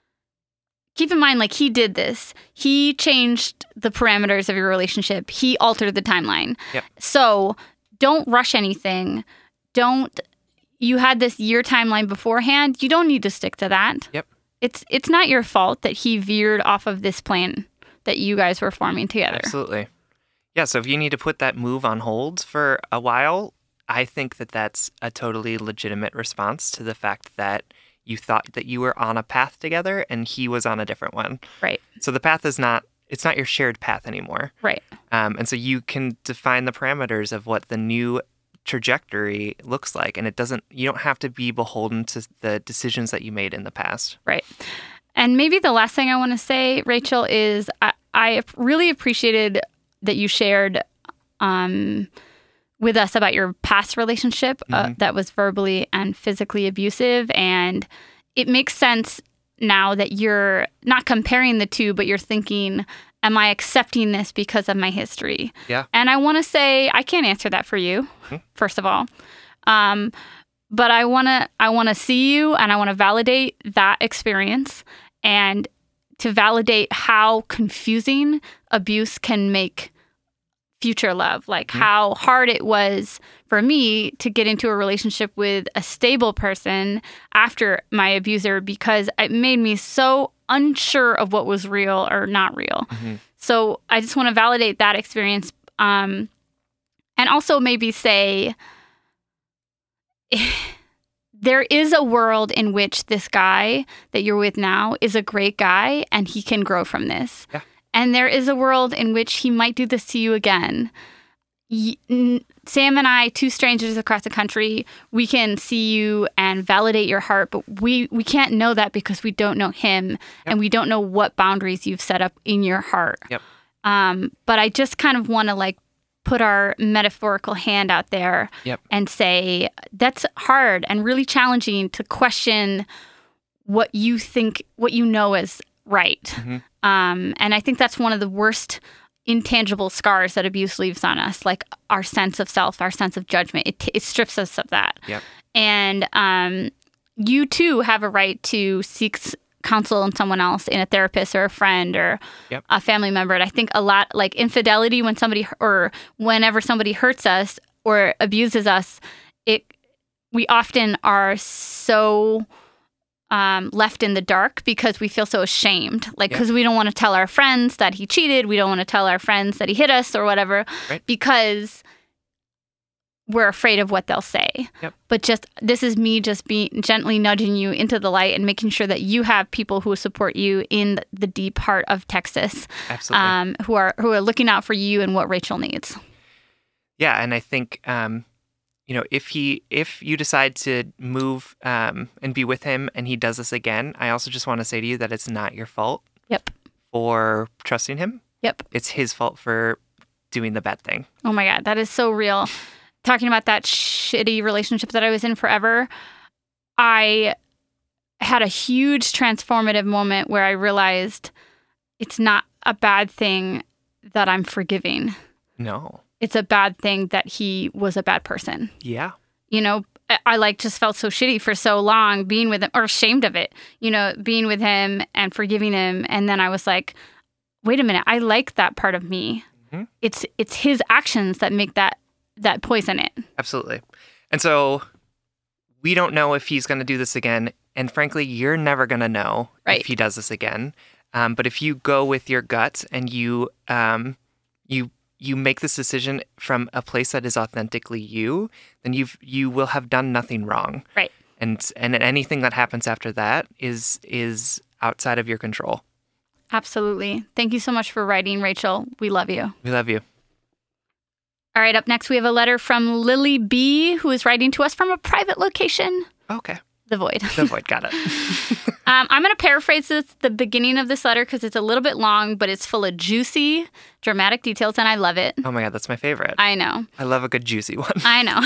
S1: in mind, like he did this. He changed the parameters of your relationship. He altered the timeline.
S2: Yep.
S1: So don't rush anything. Don't, you had this year timeline beforehand. You don't need to stick to that.
S2: Yep.
S1: It's not your fault that he veered off of this plan that you guys were forming together.
S2: Absolutely. Yeah, so if you need to put that move on hold for a while, I think that that's a totally legitimate response to the fact that you thought that you were on a path together and he was on a different one.
S1: Right.
S2: So the path is not, it's not your shared path anymore.
S1: Right.
S2: And so you can define the parameters of what the new trajectory looks like. And you don't have to be beholden to the decisions that you made in the past.
S1: Right. And maybe the last thing I want to say, Rachel, is I really appreciated that you shared with us about your past relationship that was verbally and physically abusive. And it makes sense now that you're not comparing the two, but you're thinking, am I accepting this because of my history?
S2: Yeah.
S1: And I want to say, I can't answer that for you, first of all. But I want to see you and I want to validate that experience and to validate how confusing abuse can make future love, like how hard it was for me to get into a relationship with a stable person after my abuser because it made me so unsure of what was real or not real. So I just want to validate that experience and also maybe say there is a world in which this guy that you're with now is a great guy and he can grow from this.
S2: Yeah.
S1: And there is a world in which he might do this to you again. Sam and I, two strangers across the country, we can see you and validate your heart, but we can't know that because we don't know him and we don't know what boundaries you've set up in your heart.
S2: Yep.
S1: But I just kind of want to put our metaphorical hand out there and say that's hard and really challenging to question what you think, what you know is right. And I think that's one of the worst intangible scars that abuse leaves on us, like our sense of self, our sense of judgment. It strips us of that.
S2: Yep.
S1: And you too have a right to seek counsel in someone else, in a therapist or a friend or a family member. And I think a lot, like infidelity, when somebody or whenever somebody hurts us or abuses us, we often are so left in the dark because we feel so ashamed, because we don't want to tell our friends that he cheated. We don't want to tell our friends that he hit us or whatever, because we're afraid of what they'll say. But this is me just being gently nudging you into the light and making sure that you have people who support you in the deep heart of Texas.
S2: Absolutely.
S1: Who are looking out for you and what Rachel needs.
S2: Yeah, and I think if you decide to move and be with him and he does this again, I also just want to say to you that it's not your fault. For trusting him. It's his fault for doing the bad thing. Oh
S1: my God, that is so real. Talking about that shitty relationship that I was in forever, I had a huge transformative moment where I realized it's not a bad thing that I'm forgiving.
S2: No.
S1: It's a bad thing that he was a bad person.
S2: Yeah.
S1: I just felt so shitty for so long being with him, or ashamed of it, being with him and forgiving him. And then I was like, wait a minute, I like that part of me. It's his actions that make that poison it.
S2: Absolutely. And so we don't know if he's going to do this again. And frankly, you're never going to know if he does this again. But if you go with your gut and you make this decision from a place that is authentically you, then you will have done nothing wrong.
S1: Right.
S2: And anything that happens after that is outside of your control.
S1: Absolutely. Thank you so much for writing, Rachel. We love you.
S2: We love you.
S1: All right, up next we have a letter from Lily B, who is writing to us from a private location.
S2: Okay.
S1: The Void.
S2: The Void, got it.
S1: I'm going to paraphrase the beginning of this letter because it's a little bit long, but it's full of juicy, dramatic details, and I love it.
S2: Oh my God, that's my favorite.
S1: I know.
S2: I love a good juicy one.
S1: I know.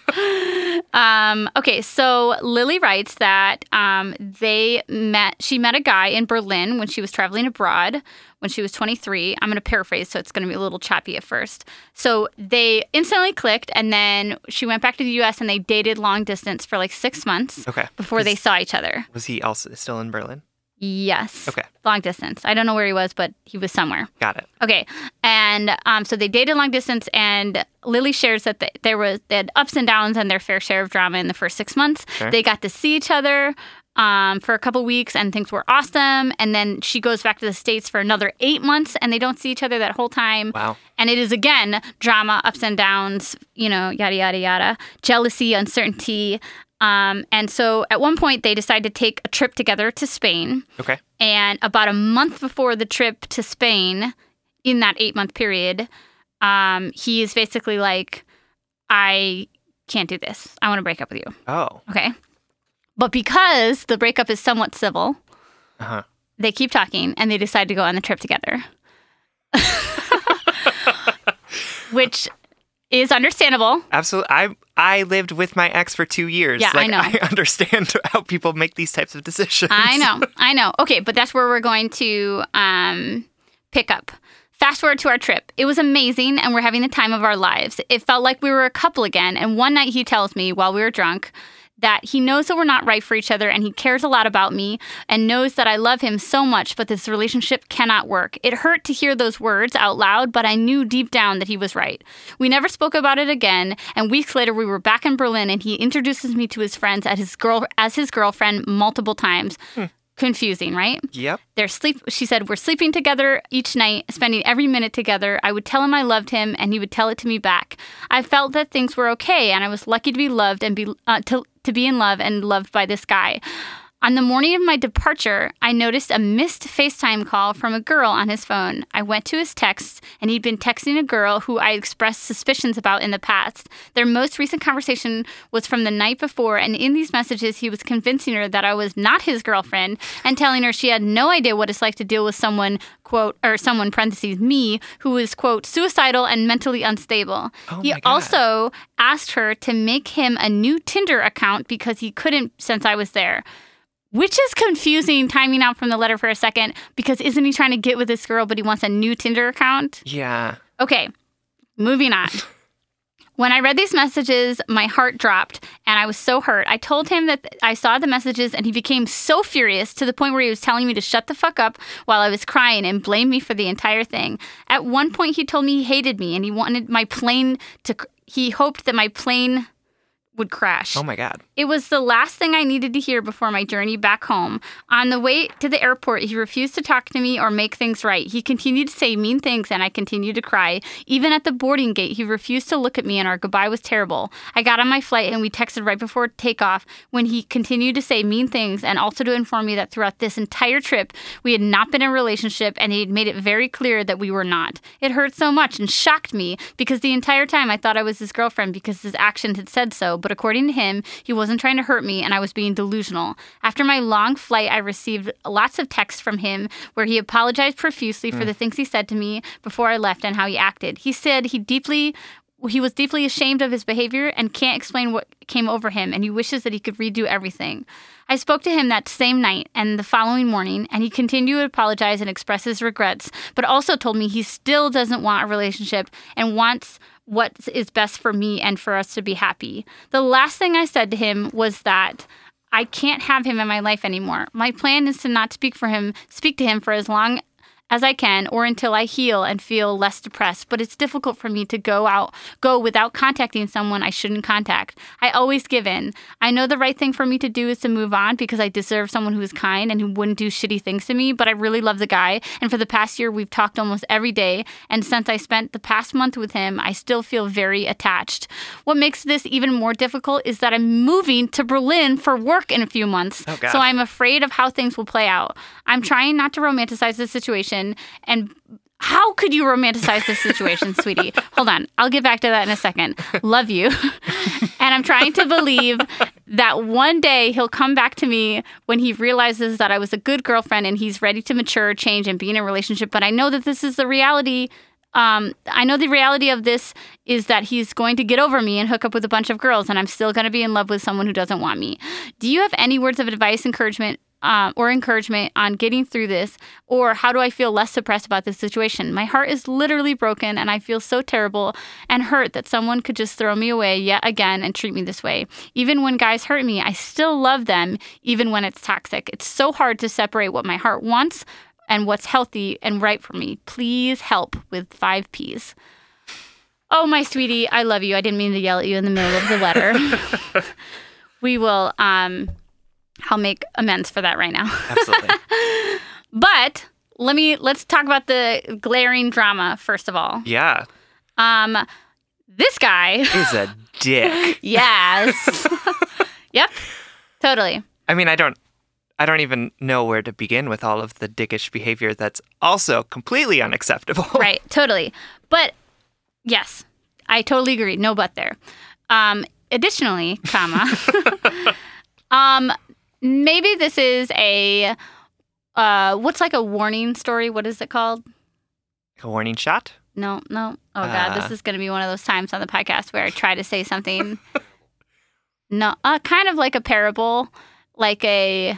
S1: Okay, so Lily writes that she met a guy in Berlin when she was traveling abroad when she was 23. I'm going to paraphrase, so it's going to be a little choppy at first. So they instantly clicked, and then she went back to the U.S. and they dated long distance for 6 months before they saw each other.
S2: Was he also still in Berlin?
S1: Yes.
S2: Okay.
S1: Long distance. I don't know where he was, but he was somewhere.
S2: Got it.
S1: Okay. And so they dated long distance, and Lily shares that they had ups and downs and their fair share of drama in the first 6 months.
S2: Sure.
S1: They got to see each other for a couple weeks, and things were awesome. And then she goes back to the States for another 8 months, and they don't see each other that whole time.
S2: Wow.
S1: And it is, again, drama, ups and downs, yada, yada, yada, jealousy, uncertainty. And so at one point, they decide to take a trip together to Spain.
S2: Okay.
S1: And about a month before the trip to Spain, in that 8-month period, he is basically like, I can't do this. I want to break up with you.
S2: Oh.
S1: Okay. But because the breakup is somewhat civil, they keep talking and they decide to go on the trip together. Which is understandable.
S2: Absolutely. I lived with my ex for 2 years.
S1: Yeah, I know.
S2: I understand how people make these types of decisions.
S1: I know. Okay, but that's where we're going to pick up. Fast forward to our trip. It was amazing, and we're having the time of our lives. It felt like we were a couple again, and one night he tells me, while we were drunk, that he knows that we're not right for each other, and he cares a lot about me and knows that I love him so much, but this relationship cannot work. It hurt to hear those words out loud, but I knew deep down that he was right. We never spoke about it again, and weeks later we were back in Berlin, and he introduces me to his friends as his girlfriend multiple times. Confusing, right?
S2: Yep.
S1: She said, we're sleeping together each night, spending every minute together. I would tell him I loved him, and he would tell it to me back. I felt that things were okay, and I was lucky to be loved and to be in love and loved by this guy. On the morning of my departure, I noticed a missed FaceTime call from a girl on his phone. I went to his texts, and he'd been texting a girl who I expressed suspicions about in the past. Their most recent conversation was from the night before, and in these messages, he was convincing her that I was not his girlfriend and telling her she had no idea what it's like to deal with someone, quote, or someone, parentheses, me, who was, quote, suicidal and mentally unstable. He also asked her to make him a new Tinder account because he couldn't since I was there. Which is confusing, timing out from the letter for a second, because isn't he trying to get with this girl, but he wants a new Tinder account?
S2: Yeah.
S1: Okay, moving on. When I read these messages, my heart dropped, and I was so hurt. I told him that I saw the messages, and he became so furious to the point where he was telling me to shut the fuck up while I was crying and blamed me for the entire thing. At one point, he told me he hated me, and he wanted my plane to... He hoped that my plane would crash.
S2: Oh my God.
S1: It was the last thing I needed to hear before my journey back home. On the way to the airport, he refused to talk to me or make things right. He continued to say mean things, and I continued to cry. Even at the boarding gate, he refused to look at me, and our goodbye was terrible. I got on my flight, and we texted right before takeoff when he continued to say mean things, and also to inform me that throughout this entire trip, we had not been in a relationship, and he had made it very clear that we were not. It hurt so much and shocked me because the entire time I thought I was his girlfriend because his actions had said so, but according to him, he wasn't trying to hurt me, and I was being delusional. After my long flight, I received lots of texts from him where he apologized profusely for the things he said to me before I left and how he acted. He said he was deeply ashamed of his behavior and can't explain what came over him, and he wishes that he could redo everything. I spoke to him that same night and the following morning, and he continued to apologize and express his regrets, but also told me he still doesn't want a relationship and wants what is best for me and for us to be happy. The last thing I said to him was that I can't have him in my life anymore. My plan is to not speak to him for as long as I can or until I heal and feel less depressed, but it's difficult for me to go without contacting someone I shouldn't contact. I always give in. I know the right thing for me to do is to move on because I deserve someone who is kind and who wouldn't do shitty things to me, but I really love the guy, and for the past year we've talked almost every day, and since I spent the past month with him, I still feel very attached. What makes this even more difficult is that I'm moving to Berlin for work in a few months, so I'm afraid of how things will play out. I'm trying not to romanticize the situation. And how could you romanticize this situation, sweetie? Hold on. I'll get back to that in a second. Love you. And I'm trying to believe that one day he'll come back to me when he realizes that I was a good girlfriend and he's ready to mature, change, and be in a relationship. But I know that this is the reality. I know the reality of this is that he's going to get over me and hook up with a bunch of girls, and I'm still going to be in love with someone who doesn't want me. Do you have any words of advice, encouragement, or encouragement on getting through this? Or how do I feel less suppressed about this situation? My heart is literally broken and I feel so terrible and hurt that someone could just throw me away yet again and treat me this way. Even when guys hurt me, I still love them, even when it's toxic. It's so hard to separate what my heart wants and what's healthy and right for me. Please help with 5 Ps. Oh, my sweetie, I love you. I didn't mean to yell at you in the middle of the letter. We will, I'll make amends for that right now.
S2: Absolutely.
S1: But let's talk about the glaring drama first of all.
S2: Yeah.
S1: This guy
S2: is a dick.
S1: Yes. Yep. Totally.
S2: I mean, I don't even know where to begin with all of the dickish behavior that's also completely unacceptable.
S1: Right. Totally. But yes, I totally agree. No but there. Additionally, maybe this is a what's like a warning story? What is it called?
S2: A warning shot?
S1: No. Oh God, this is going to be one of those times on the podcast where I try to say something. No, kind of like a parable, like a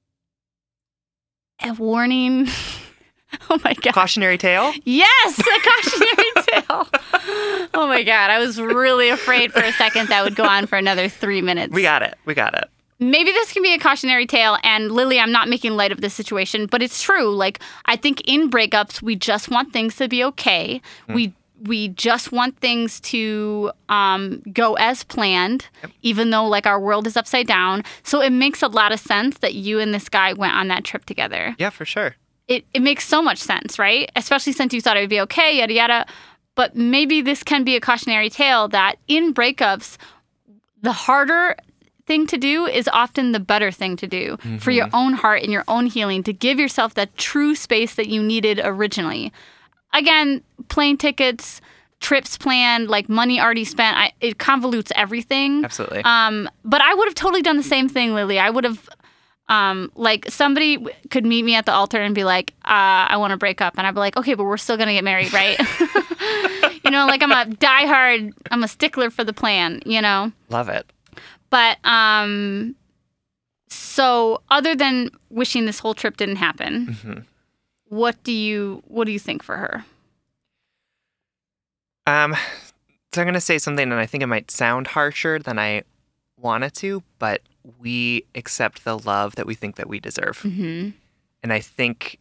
S1: warning. Oh my God.
S2: Cautionary tale?
S1: Yes, a cautionary tale. Oh my God, I was really afraid for a second that would go on for another 3 minutes.
S2: We got it.
S1: Maybe this can be a cautionary tale, and Lily, I'm not making light of this situation, but it's true. Like, I think in breakups, we just want things to be okay. We just want things to go as planned, even though, like, our world is upside down. So it makes a lot of sense that you and this guy went on that trip together.
S2: Yeah, for sure.
S1: It makes so much sense, right? Especially since you thought it would be okay, yada, yada. But maybe this can be a cautionary tale that in breakups, the harder thing to do is often the better thing to do for your own heart and your own healing, to give yourself that true space that you needed originally. Again, plane tickets, trips planned, like money already spent, it convolutes everything.
S2: Absolutely.
S1: But I would have totally done the same thing, Lily. I would have, like, somebody could meet me at the altar and be like, I want to break up. And I'd be like, okay, but we're still going to get married, right? You know, like, I'm a stickler for the plan, you know?
S2: Love it.
S1: But, so other than wishing this whole trip didn't happen, what do you think for her?
S2: So I'm going to say something, and I think it might sound harsher than I want it to, but we accept the love that we think that we deserve. Mm-hmm. And I think,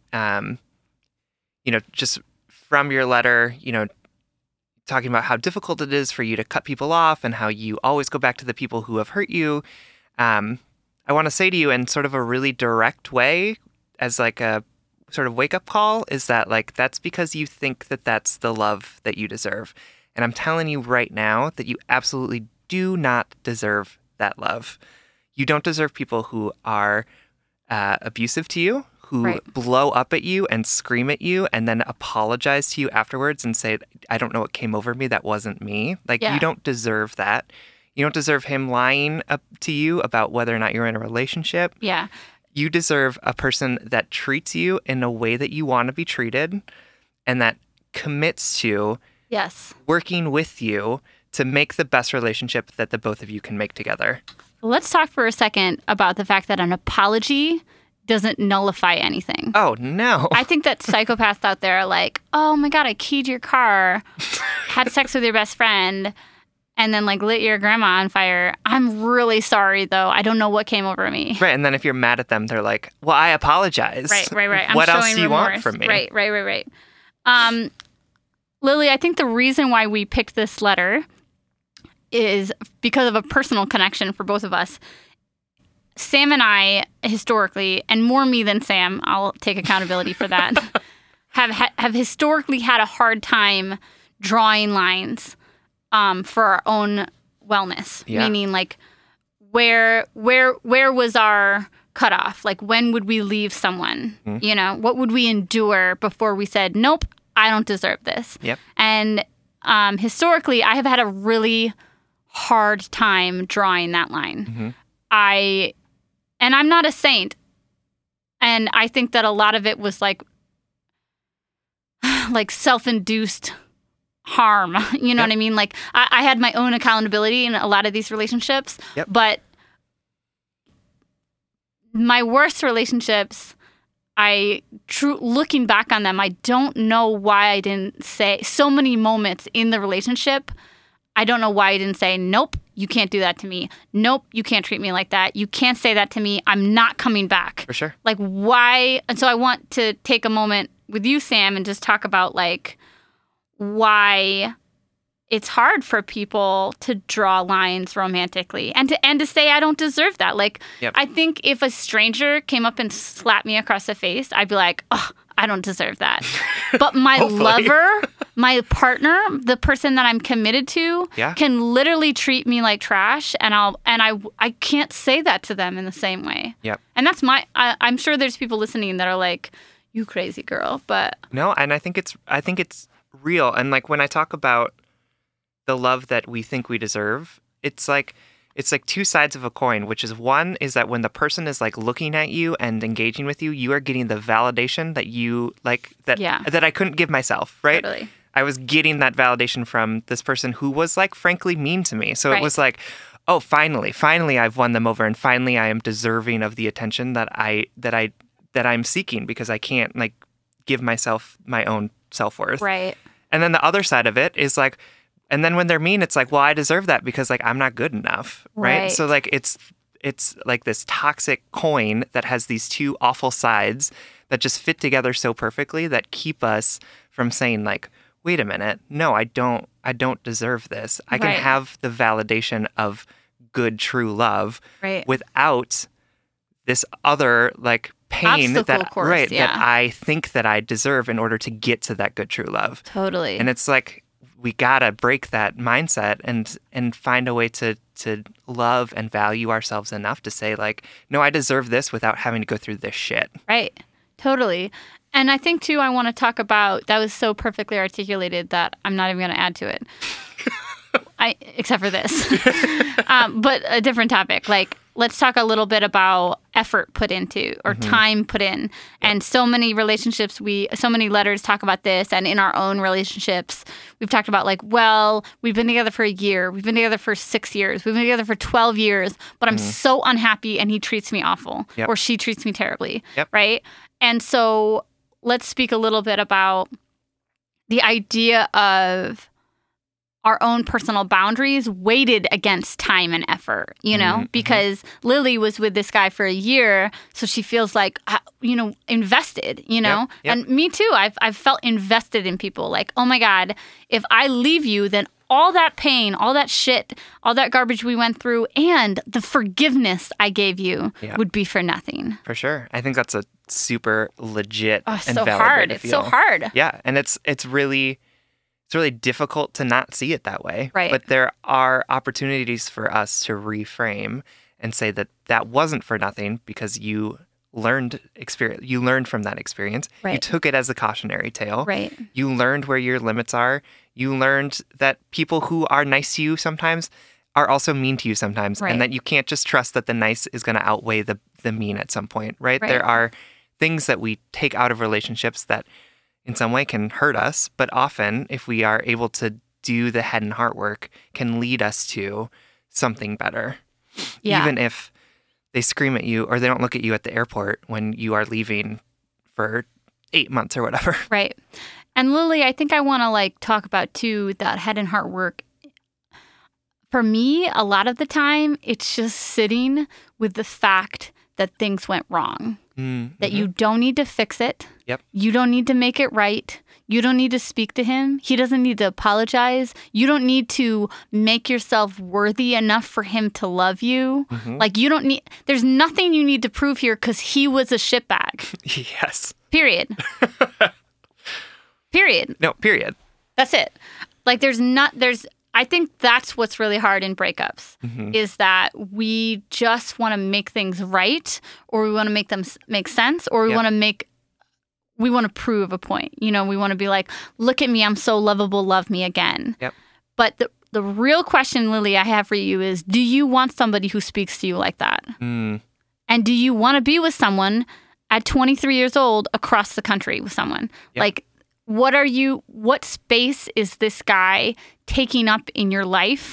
S2: just from your letter, talking about how difficult it is for you to cut people off and how you always go back to the people who have hurt you, I want to say to you in sort of a really direct way, as like a sort of wake-up call, is that, like, that's because you think that that's the love that you deserve. And I'm telling you right now that you absolutely do not deserve that love. You don't deserve people who are abusive to you, who blow up at you and scream at you and then apologize to you afterwards and say, I don't know what came over me. That wasn't me. Like, you don't deserve that. You don't deserve him lying up to you about whether or not you're in a relationship.
S1: Yeah.
S2: You deserve a person that treats you in a way that you want to be treated and that commits to working with you to make the best relationship that the both of you can make together.
S1: Let's talk for a second about the fact that an apology doesn't nullify anything.
S2: Oh, no.
S1: I think that psychopaths out there are like, oh my God, I keyed your car, had sex with your best friend, and then, like, lit your grandma on fire. I'm really sorry, though. I don't know what came over me.
S2: Right, and then if you're mad at them, they're like, well, I apologize.
S1: Right.
S2: What else do you want from me?
S1: Right. Lily, I think the reason why we picked this letter is because of a personal connection for both of us. Sam and I, historically, and more me than Sam, I'll take accountability for that, have historically had a hard time drawing lines for our own wellness. Yeah. Meaning, like, where was our cutoff? Like, when would we leave someone? Mm-hmm. What would we endure before we said, nope, I don't deserve this?
S2: Yep.
S1: And historically, I have had a really hard time drawing that line. Mm-hmm. And I'm not a saint. And I think that a lot of it was like self-induced harm. You know what I mean? Like, I had my own accountability in a lot of these relationships, but my worst relationships, looking back on them, I don't know why I didn't say so many moments in the relationship. I don't know why I didn't say, nope, you can't do that to me. Nope, you can't treat me like that. You can't say that to me. I'm not coming back.
S2: For sure.
S1: Like, why? And so I want to take a moment with you, Sam, and just talk about like why it's hard for people to draw lines romantically and to say I don't deserve that. Like,
S2: Yep.
S1: I think if a stranger came up and slapped me across the face, I'd be like, oh, I don't deserve that. But my
S2: Hopefully.
S1: lover, my partner, the person that I'm committed to,
S2: Yeah.
S1: can literally treat me like trash, and I can't say that to them in the same way.
S2: Yep.
S1: And that's I'm sure there's people listening that are like, you crazy girl, but
S2: No, and I think it's real. And like when I talk about the love that we think we deserve, it's like two sides of a coin, which is one is that when the person is like looking at you and engaging with you, you are getting the validation that you like that I couldn't give myself, right?
S1: Totally.
S2: I was getting that validation from this person who was like frankly mean to me. So
S1: Right.
S2: it was like, oh, finally I've won them over, and finally I am deserving of the attention that I'm seeking, because I can't like give myself my own self-worth.
S1: right.
S2: And then the other side of it is like, and then when they're mean, it's like, well, I deserve that because like I'm not good enough, right?
S1: Right.
S2: So like it's like this toxic coin that has these two awful sides that just fit together so perfectly that keep us from saying like, wait a minute, no, I don't deserve this. I can
S1: Right.
S2: have the validation of good, true love
S1: Right.
S2: without this other like pain
S1: Obstacle course, yeah.
S2: that I think that I deserve in order to get to that good, true love.
S1: Totally.
S2: And it's like we gotta break that mindset and find a way to love and value ourselves enough to say like, no, I deserve this without having to go through this shit.
S1: Right. Totally. And I think, too, I want to talk about, that was so perfectly articulated that I'm not even going to add to it. Except for this. But a different topic. Like, let's talk a little bit about effort put into or time put in. And so many relationships, so many letters talk about this. And in our own relationships, we've talked about like, well, we've been together for a year. We've been together for 6 years. We've been together for 12 years. But I'm so unhappy and he treats me awful.
S2: Yep.
S1: Or she treats me terribly.
S2: Yep.
S1: Right? And so let's speak a little bit about the idea of our own personal boundaries weighted against time and effort, you know,
S2: Mm-hmm.
S1: because Lily was with this guy for a year. So she feels like, invested,
S2: Yep.
S1: and me too. I've felt invested in people like, oh my God, if I leave you, then all that pain, all that shit, all that garbage we went through, and the forgiveness I gave you
S2: Yeah.
S1: would be for nothing.
S2: For sure. I think that's a super legit
S1: Oh,
S2: and
S1: so
S2: valid
S1: hard.
S2: way to
S1: It's so
S2: feel.
S1: hard.
S2: Yeah, and it's really difficult to not see it that way.
S1: Right.
S2: But there are opportunities for us to reframe and say that wasn't for nothing because you learned from that experience.
S1: Right.
S2: You took it as a cautionary tale.
S1: Right.
S2: You learned where your limits are. You learned that people who are nice to you sometimes are also mean to you sometimes,
S1: Right.
S2: and that you can't just trust that the nice is going to outweigh the mean at some point, right?
S1: Right.
S2: There are things that we take out of relationships that in some way can hurt us, but often if we are able to do the head and heart work, can lead us to something better.
S1: Yeah.
S2: Even if they scream at you or they don't look at you at the airport when you are leaving for 8 months or whatever.
S1: Right. And Lily, I think I want to talk about too that head and heart work. For me, a lot of the time, it's just sitting with the fact that things went wrong.
S2: Mm-hmm.
S1: That you don't need to fix it.
S2: Yep.
S1: You don't need to make it right. You don't need to speak to him. He doesn't need to apologize. You don't need to make yourself worthy enough for him to love you.
S2: Mm-hmm.
S1: There's nothing you need to prove here because he was a shitbag.
S2: Yes.
S1: Period. Period.
S2: No, period.
S1: That's it. I think that's what's really hard in breakups is that we just want to make things right, or we want to make them make sense, or we
S2: Yep.
S1: we want to prove a point. We want to be like, look at me, I'm so lovable, love me again.
S2: Yep.
S1: But the real question, Lily, I have for you is, do you want somebody who speaks to you like that?
S2: Mm.
S1: And do you want to be with someone at 23 years old across the country with someone?
S2: Yep.
S1: Like, what space is this guy taking up in your life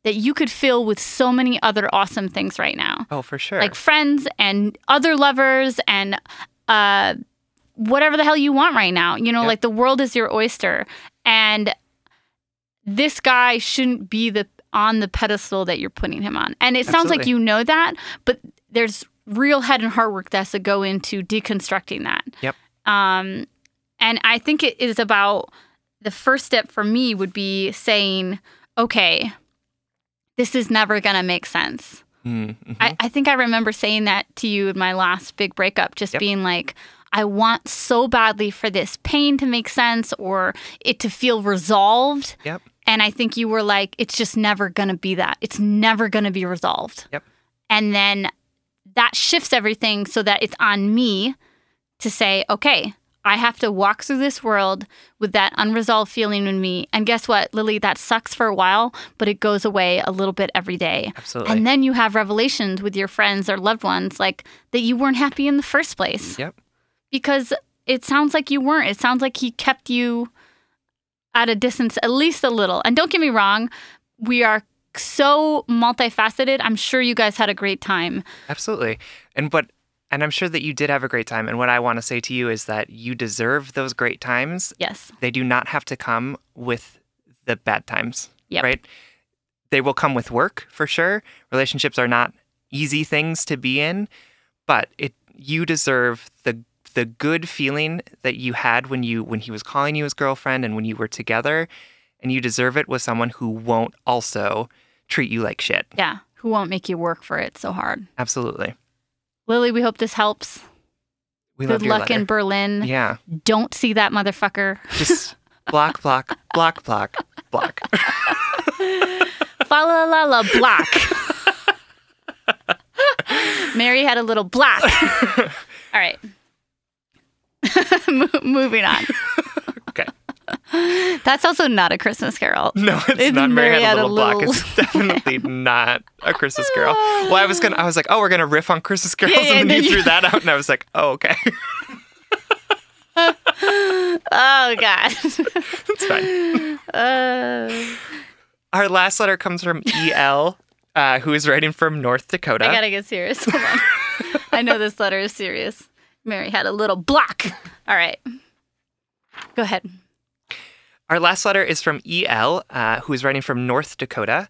S1: that you could fill with so many other awesome things right now.
S2: Oh, for sure.
S1: Like friends and other lovers and whatever the hell you want right now. You know,
S2: Yep.
S1: like the world is your oyster. And this guy shouldn't be on the pedestal that you're putting him on. And it sounds like
S2: Absolutely.
S1: you know that, but there's real head and heart work that has to go into deconstructing that.
S2: Yep.
S1: And I think it is about the first step for me would be saying, okay, this is never going to make sense.
S2: Mm-hmm.
S1: I think I remember saying that to you in my last big breakup, just
S2: Yep.
S1: being like, I want so badly for this pain to make sense or it to feel resolved.
S2: Yep.
S1: And I think you were like, it's just never going to be that. It's never going to be resolved.
S2: Yep.
S1: And then that shifts everything so that it's on me to say, okay, I have to walk through this world with that unresolved feeling in me. And guess what, Lily? That sucks for a while, but it goes away a little bit every day.
S2: Absolutely.
S1: And then you have revelations with your friends or loved ones like that you weren't happy in the first place.
S2: Yep.
S1: Because it sounds like you weren't. It sounds like he kept you at a distance at least a little. And don't get me wrong, we are so multifaceted. I'm sure you guys had a great time.
S2: Absolutely. And I'm sure that you did have a great time. And what I want to say to you is that you deserve those great times.
S1: Yes.
S2: They do not have to come with the bad times.
S1: Yep.
S2: Right? They will come with work for sure. Relationships are not easy things to be in, but you deserve the good feeling that you had when he was calling you his girlfriend and when you were together, and you deserve it with someone who won't also treat you like shit.
S1: Yeah. Who won't make you work for it so hard.
S2: Absolutely.
S1: Lily, we hope this helps.
S2: We
S1: Good
S2: love your
S1: luck
S2: letter.
S1: in Berlin.
S2: Yeah.
S1: Don't see that motherfucker.
S2: Just block, block, block, block, block.
S1: Fa la la la block. Mary had a little block. All right. Moving on.
S2: Okay.
S1: That's also not a Christmas Carol.
S2: No, it's
S1: It's
S2: not. Mary had a little block.
S1: little-
S2: It's definitely not a Christmas Carol. Well, I was like, oh, we're gonna riff on Christmas carols,
S1: Yeah,
S2: and then
S1: then
S2: you
S1: you-
S2: threw that out, and I was like, oh, okay,
S1: Oh, God.
S2: it's fine. Our last letter comes from EL, who is writing from North Dakota.
S1: I gotta get serious. Hold on. I know this letter is serious. Mary had a little block. All right. Go ahead.
S2: Our last letter is from EL, who is writing from North Dakota.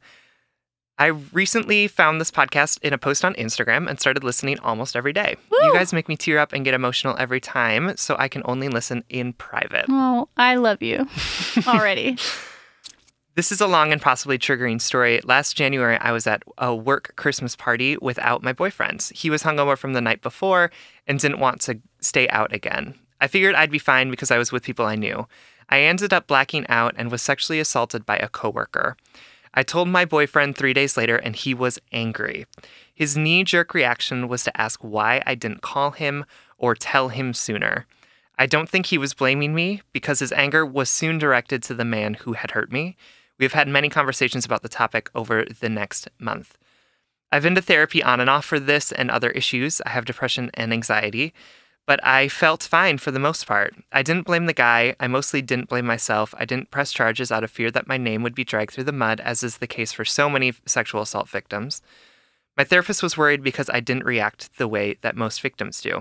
S2: I recently found this podcast in a post on Instagram and started listening almost every day.
S1: Woo!
S2: You guys make me tear up and get emotional every time, so I can only listen in private.
S1: Oh, I love you already.
S2: This is a long and possibly triggering story. Last January, I was at a work Christmas party without my boyfriend. He was hungover from the night before and didn't want to stay out again. I figured I'd be fine because I was with people I knew. I ended up blacking out and was sexually assaulted by a coworker. I told my boyfriend 3 days later, and he was angry. His knee-jerk reaction was to ask why I didn't call him or tell him sooner. I don't think he was blaming me because his anger was soon directed to the man who had hurt me. We have had many conversations about the topic over the next month. I've been to therapy on and off for this and other issues. I have depression and anxiety, but I felt fine for the most part. I didn't blame the guy. I mostly didn't blame myself. I didn't press charges out of fear that my name would be dragged through the mud, as is the case for so many sexual assault victims. My therapist was worried because I didn't react the way that most victims do.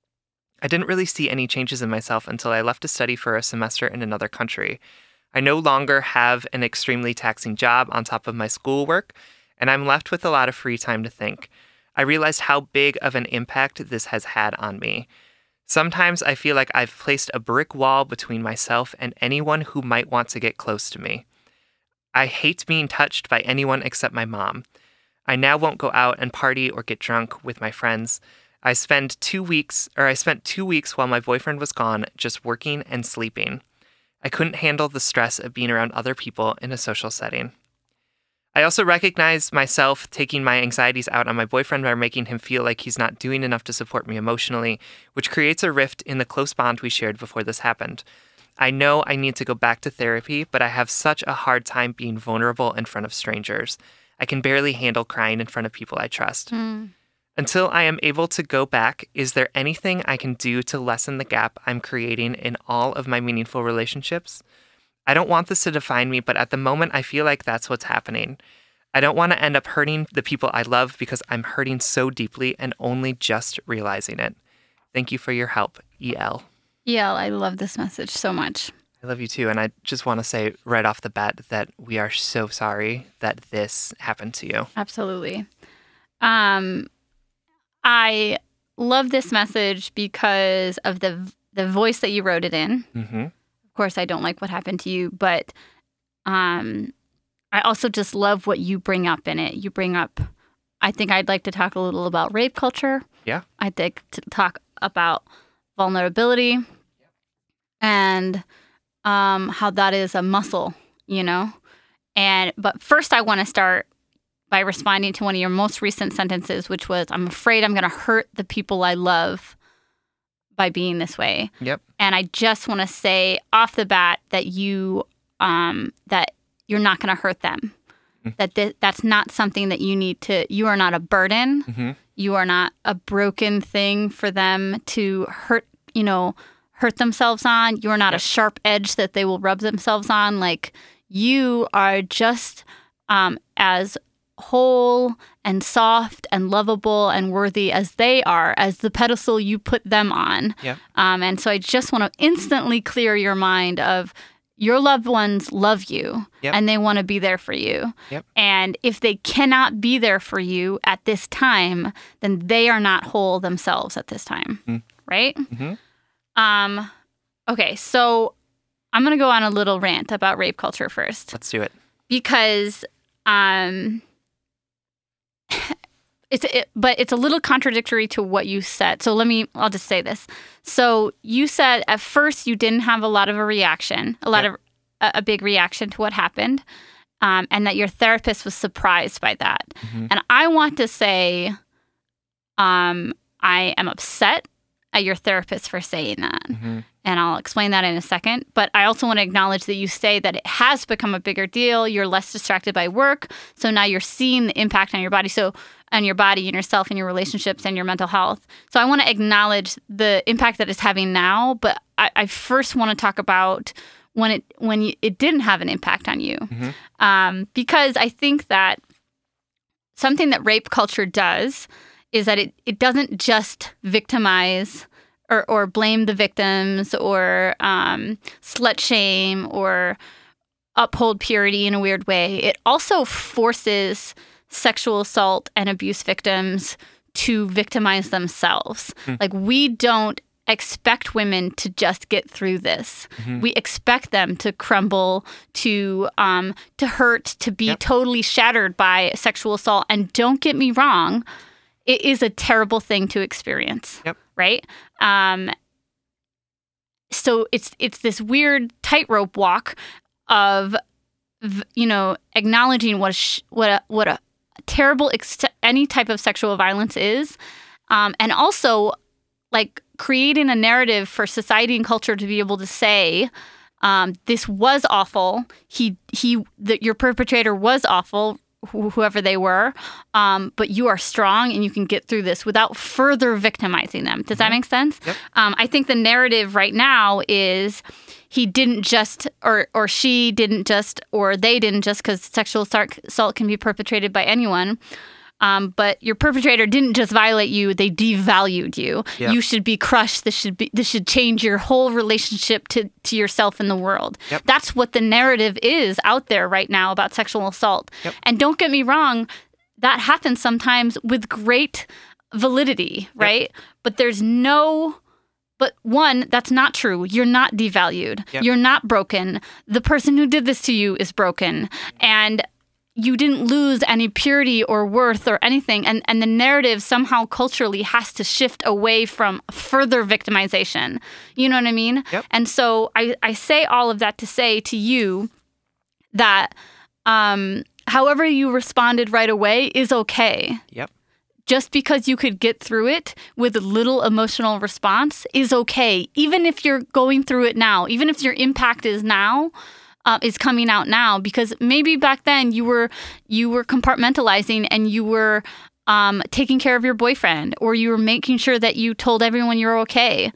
S2: I didn't really see any changes in myself until I left to study for a semester in another country. I no longer have an extremely taxing job on top of my schoolwork, and I'm left with a lot of free time to think. I realized how big of an impact this has had on me. Sometimes I feel like I've placed a brick wall between myself and anyone who might want to get close to me. I hate being touched by anyone except my mom. I now won't go out and party or get drunk with my friends. I spent 2 weeks while my boyfriend was gone just working and sleeping. I couldn't handle the stress of being around other people in a social setting. I also recognize myself taking my anxieties out on my boyfriend by making him feel like he's not doing enough to support me emotionally, which creates a rift in the close bond we shared before this happened. I know I need to go back to therapy, but I have such a hard time being vulnerable in front of strangers. I can barely handle crying in front of people I trust. Until I am able to go back, is there anything I can do to lessen the gap I'm creating in all of my meaningful relationships? I don't want this to define me, but at the moment I feel like that's what's happening. I don't want to end up hurting the people I love because I'm hurting so deeply and only just realizing it. Thank you for your help, EL.
S1: EL, I love this message so much.
S2: I love you too. And I just want to say right off the bat that we are so sorry that this happened to you.
S1: Absolutely. I love this message because of the voice that you wrote it in.
S2: Mm-hmm.
S1: Of course, I don't like what happened to you, but I also just love what you bring up in it. You bring up, I think I'd like to talk a little about rape culture.
S2: Yeah.
S1: I'd like to talk about vulnerability and how that is a muscle, you know? But first I want to start by responding to one of your most recent sentences, which was, I'm afraid I'm going to hurt the people I love by being this way.
S2: Yep.
S1: And I just want to say off the bat that that you're not going to hurt them. Mm-hmm. That's not something that you need to, you are not a burden.
S2: Mm-hmm.
S1: You are not a broken thing for them to hurt themselves on. You're not a sharp edge that they will rub themselves on. Like, you are just as whole and soft and lovable and worthy as they are, as the pedestal you put them on.
S2: Yeah.
S1: And so I just want to instantly clear your mind of your loved ones love you and they want to be there for you.
S2: Yep.
S1: And if they cannot be there for you at this time, then they are not whole themselves at this time. Mm. Right?
S2: Mm-hmm.
S1: Okay, so I'm going to go on a little rant about rape culture first.
S2: Let's do it.
S1: Because it's a little contradictory to what you said. So I'll just say this. So you said at first you didn't have a lot of a big reaction to what happened, and that your therapist was surprised by that. Mm-hmm. And I want to say, I am upset at your therapist for saying that. Mm-hmm. And I'll explain that in a second. But I also want to acknowledge that you say that it has become a bigger deal. You're less distracted by work. So now you're seeing the impact on your body. And yourself and your relationships and your mental health. So I want to acknowledge the impact that it's having now. But I first want to talk about when it didn't have an impact on you. Mm-hmm. Because I think that something that rape culture does is that it doesn't just victimize or blame the victims or slut shame or uphold purity in a weird way. It also forces sexual assault and abuse victims to victimize themselves. Mm. Like, we don't expect women to just get through this. Mm-hmm. We expect them to crumble, to hurt, to be totally shattered by sexual assault. And don't get me wrong, it is a terrible thing to experience. Yep. Right? So it's this weird tightrope walk of, acknowledging what a terrible any type of sexual violence is, and also like creating a narrative for society and culture to be able to say, this was awful. Your perpetrator was awful, whoever they were, but you are strong and you can get through this without further victimizing them. Does that make sense? Yep. I think the narrative right now is he didn't just, or she didn't just, or they didn't just, because sexual assault can be perpetrated by anyone. But your perpetrator didn't just violate you; they devalued you. Yep. You should be crushed. This should change your whole relationship to yourself and the world. Yep. That's what the narrative is out there right now about sexual assault. Yep. And don't get me wrong, that happens sometimes with great validity, right? Yep. But one, that's not true. You're not devalued. Yep. You're not broken. The person who did this to you is broken. And you didn't lose any purity or worth or anything. And the narrative somehow culturally has to shift away from further victimization. You know what I mean? Yep. And so I say all of that to say to you that however you responded right away is okay. Yep. Just because you could get through it with a little emotional response is okay. Even if you're going through it now, even if your impact is now, is coming out now, because maybe back then you were compartmentalizing and you were taking care of your boyfriend, or you were making sure that you told everyone you're okay. Yep.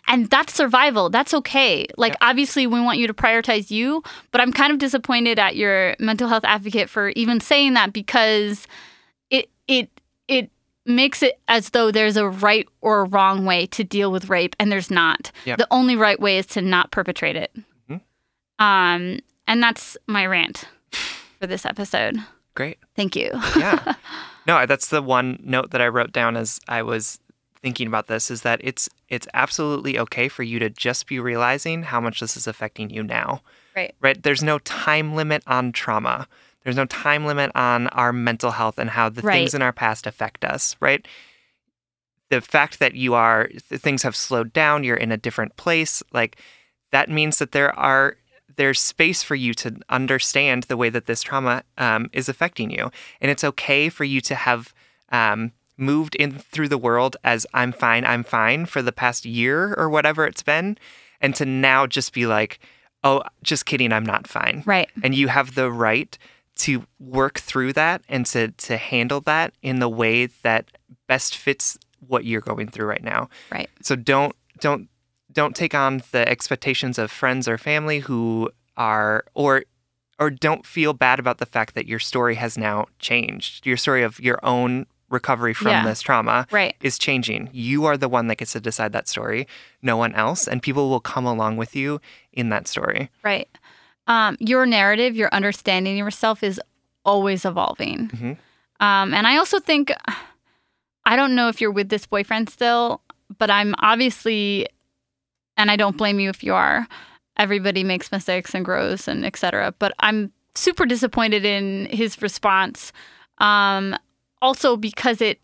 S1: And that's survival. That's okay. Like, obviously, we want you to prioritize you, but I'm kind of disappointed at your mental health advocate for even saying that, because it makes it as though there's a right or a wrong way to deal with rape, and there's not.
S2: Yep.
S1: The only right way is to not perpetrate it. And that's my rant for this episode.
S2: Great.
S1: Thank you.
S2: Yeah. No, that's the one note that I wrote down as I was thinking about this, is that it's absolutely okay for you to just be realizing how much this is affecting you now. Right. There's no time limit on trauma. There's no time limit on our mental health and how the things in our past affect us, right? The fact that things have slowed down, you're in a different place, like, that means that there's space for you to understand the way that this trauma is affecting you. And it's okay for you to have moved in through the world as I'm fine for the past year or whatever it's been, and to now just be like, oh, just kidding, I'm not fine.
S1: Right.
S2: And you have the right to work through that and to handle that in the way that best fits what you're going through right now.
S1: Right.
S2: So don't take on the expectations of friends or family who are, or don't feel bad about the fact that your story has now changed. Your story of your own recovery from this trauma is changing. You are the one that gets to decide that story, no one else, and people will come along with you in that story.
S1: Right. Your narrative, your understanding of yourself is always evolving.
S2: Mm-hmm.
S1: And I also think, I don't know if you're with this boyfriend still, but I'm obviously, and I don't blame you if you are, everybody makes mistakes and grows and et cetera, but I'm super disappointed in his response. Also because it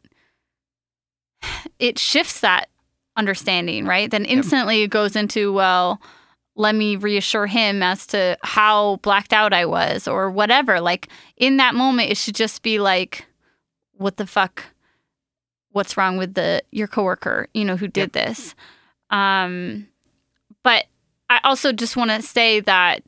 S1: shifts that understanding, right? Then instantly it goes into, well, let me reassure him as to how blacked out I was or whatever. Like, in that moment, it should just be like, what the fuck? What's wrong with your coworker, who did this? But I also just want to say that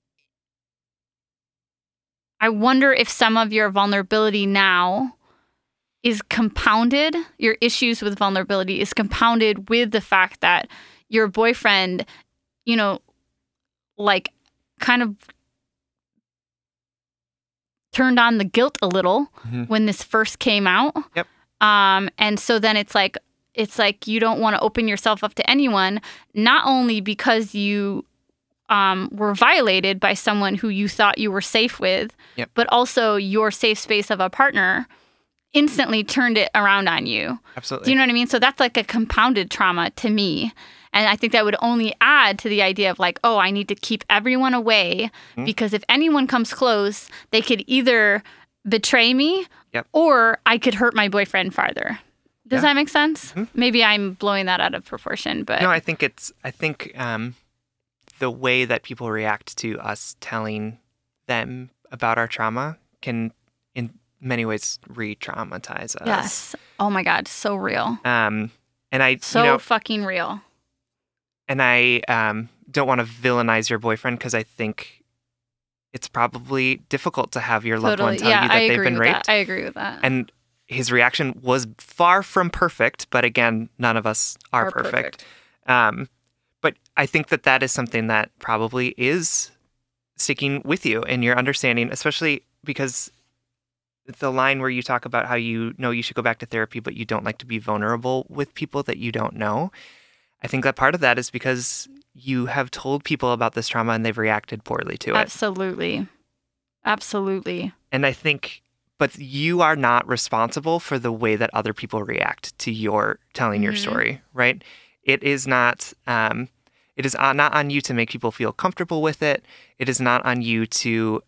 S1: I wonder if some of your vulnerability now is compounded, your issues with vulnerability is compounded with the fact that your boyfriend, like, kind of turned on the guilt a little when this first came out.
S2: Yep.
S1: And so then it's like you don't want to open yourself up to anyone, not only because you were violated by someone who you thought you were safe with, but also your safe space of a partner instantly turned it around on you.
S2: Absolutely.
S1: Do you know what I mean? So that's like a compounded trauma to me. And I think that would only add to the idea of like, oh, I need to keep everyone away because if anyone comes close, they could either betray me or I could hurt my boyfriend farther. Does that make sense? Mm-hmm. Maybe I'm blowing that out of proportion, but
S2: no, I think the way that people react to us telling them about our trauma can, in many ways, re-traumatize us.
S1: Yes. Oh my God, so real.
S2: And I
S1: fucking real.
S2: And I don't want to villainize your boyfriend because I think it's probably difficult to have your loved one tell you that they've been raped.
S1: I agree with that.
S2: And his reaction was far from perfect, but again, none of us are perfect. But I think that is something that probably is sticking with you in your understanding, especially because the line where you talk about how you know you should go back to therapy, but you don't like to be vulnerable with people that you don't know. I think that part of that is because you have told people about this trauma and they've reacted poorly to it.
S1: Absolutely. Absolutely.
S2: And I think, but you are not responsible for the way that other people react to your telling your story, right? It is not on you to make people feel comfortable with it. It is not on you to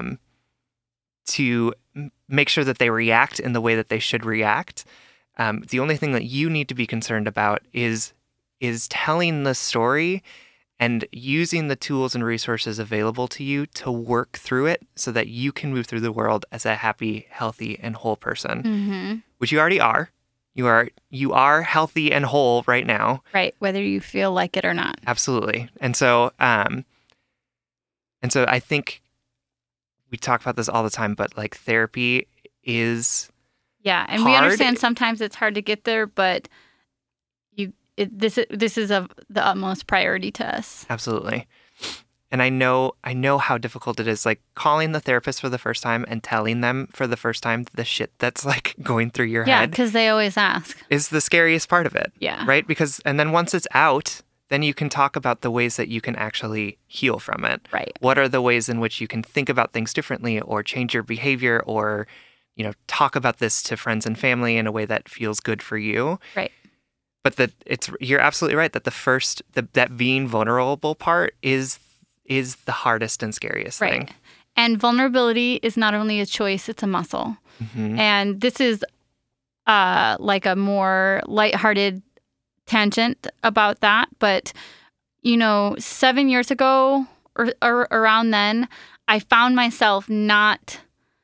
S2: make sure that they react in the way that they should react. The only thing that you need to be concerned about is telling the story and using the tools and resources available to you to work through it so that you can move through the world as a happy, healthy, and whole person, which you already are. You are healthy and whole right now.
S1: Right, whether you feel like it or not.
S2: Absolutely. And so I think we talk about this all the time, but like therapy is
S1: and
S2: hard.
S1: We understand sometimes it's hard to get there, but this is of the utmost priority to us.
S2: Absolutely. And I know how difficult it is, like calling the therapist for the first time and telling them for the first time the shit that's like going through your
S1: Yeah,
S2: head
S1: because they always ask.
S2: is the scariest part of it.
S1: Yeah.
S2: Right? And then once it's out, then you can talk about the ways that you can actually heal from it.
S1: Right.
S2: What are the ways in which you can think about things differently or change your behavior or, talk about this to friends and family in a way that feels good for you.
S1: Right.
S2: But you're absolutely right that that being vulnerable part is the hardest and scariest thing.
S1: And vulnerability is not only a choice, it's a muscle.
S2: Mm-hmm.
S1: And this is like a more lighthearted tangent about that. But, 7 years ago or around then, I found myself not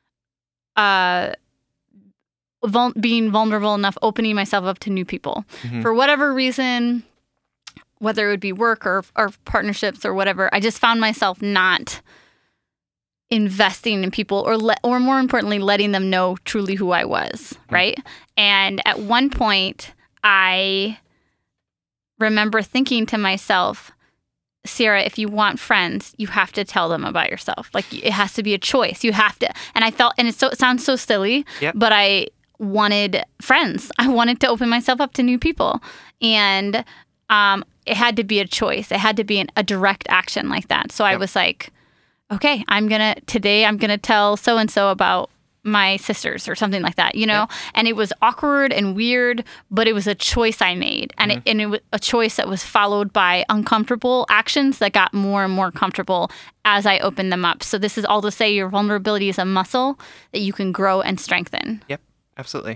S1: being vulnerable enough, opening myself up to new people.
S2: Mm-hmm. For
S1: whatever reason, whether it would be work or partnerships or whatever, I just found myself not investing in people or more importantly, letting them know truly who I was, right? And at one point, I remember thinking to myself, Sierra, if you want friends, you have to tell them about yourself. Like, it has to be a choice. You have to. And I felt, and it sounds so silly, but I wanted friends. I wanted to open myself up to new people. And it had to be a choice. It had to be a direct action like that. So I was like, okay, today I'm going to tell so-and-so about my sisters or something like that, And it was awkward and weird, but it was a choice I made. And it was a choice that was followed by uncomfortable actions that got more and more comfortable as I opened them up. So this is all to say your vulnerability is a muscle that you can grow and strengthen.
S2: Yep, absolutely.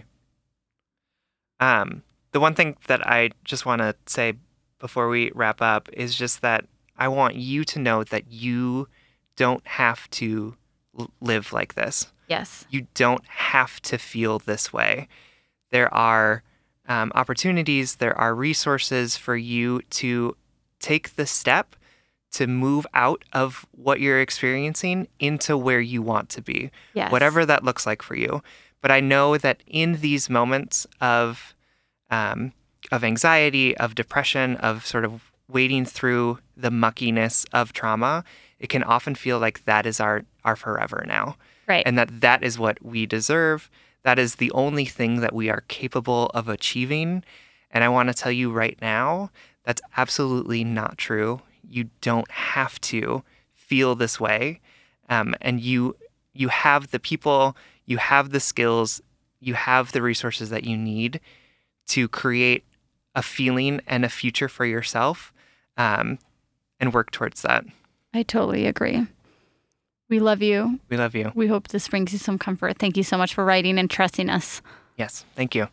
S2: The one thing that I just want to say before we wrap up is just that I want you to know that you don't have to live like this.
S1: Yes.
S2: You don't have to feel this way. There are opportunities, there are resources for you to take the step to move out of what you're experiencing into where you want to be.
S1: Yes.
S2: Whatever that looks like for you. But I know that in these moments of anxiety, of depression, of sort of wading through the muckiness of trauma, it can often feel like that is our forever now.
S1: Right.
S2: And that is what we deserve. That is the only thing that we are capable of achieving. And I want to tell you right now, that's absolutely not true. You don't have to feel this way. And you have the people, you have the skills, you have the resources that you need to create a feeling and a future for yourself, and work towards that.
S1: I totally agree. We love you.
S2: We love you.
S1: We hope this brings you some comfort. Thank you so much for writing and trusting us.
S2: Yes, thank you.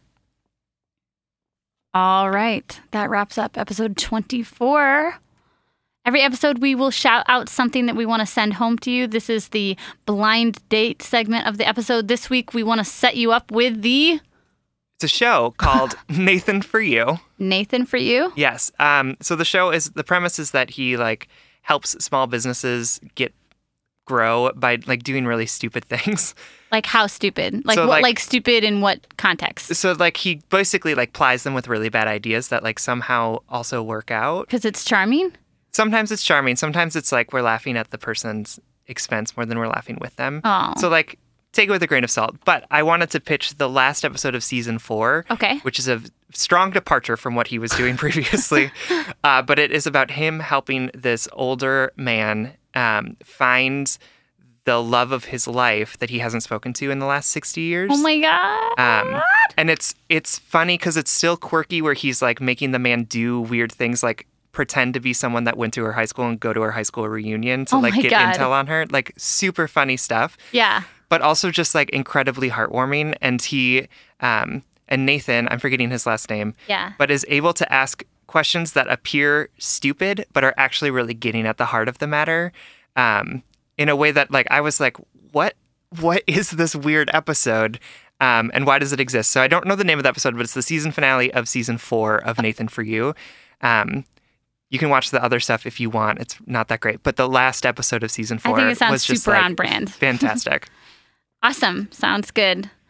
S1: All right. That wraps up episode 24. Every episode, we will shout out something that we want to send home to you. This is the blind date segment of the episode. This week, we want to set you up with the...
S2: It's a show called Nathan for You.
S1: Nathan for You?
S2: Yes. So the premise is that he helps small businesses grow by doing really stupid things. Like
S1: how stupid?
S2: So
S1: stupid in what context?
S2: So he basically plies them with really bad ideas that somehow also work out.
S1: Because it's charming?
S2: Sometimes it's charming. Sometimes it's we're laughing at the person's expense more than we're laughing with them.
S1: Oh.
S2: So take it with a grain of salt. But I wanted to pitch the last episode of season 4.
S1: Okay.
S2: Which is a strong departure from what he was doing previously. But it is about him helping this older man find the love of his life that he hasn't spoken to in the last 60 years.
S1: Oh my God.
S2: And it's funny because it's still quirky where he's making the man do weird things pretend to be someone that went to her high school and go to her high school reunion to get
S1: God.
S2: intel on her. Super funny stuff.
S1: Yeah.
S2: But also just incredibly heartwarming. And he and Nathan, I'm forgetting his last name.
S1: Yeah.
S2: But is able to ask questions that appear stupid but are actually really getting at the heart of the matter. In a way that I was what is this weird episode? And why does it exist? So I don't know the name of the episode, but it's the season finale of season 4 of Nathan for You. You can watch the other stuff if you want. It's not that great. But the last episode of season 4
S1: I think it sounds
S2: was just
S1: super on brand.
S2: Fantastic.
S1: Awesome. Sounds good.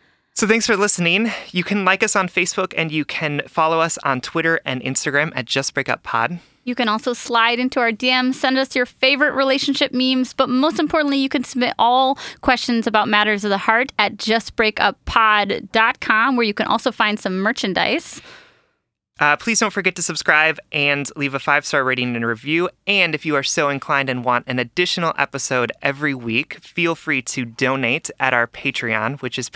S2: So thanks for listening. You can like us on Facebook and you can follow us on Twitter and Instagram at Just Break Up Pod.
S1: You can also slide into our DMs, send us your favorite relationship memes, but most importantly, you can submit all questions about matters of the heart at justbreakuppod.com, where you can also find some merchandise.
S2: Please don't forget to subscribe and leave a 5-star rating and review. And if you are so inclined and want an additional episode every week, feel free to donate at our Patreon, which is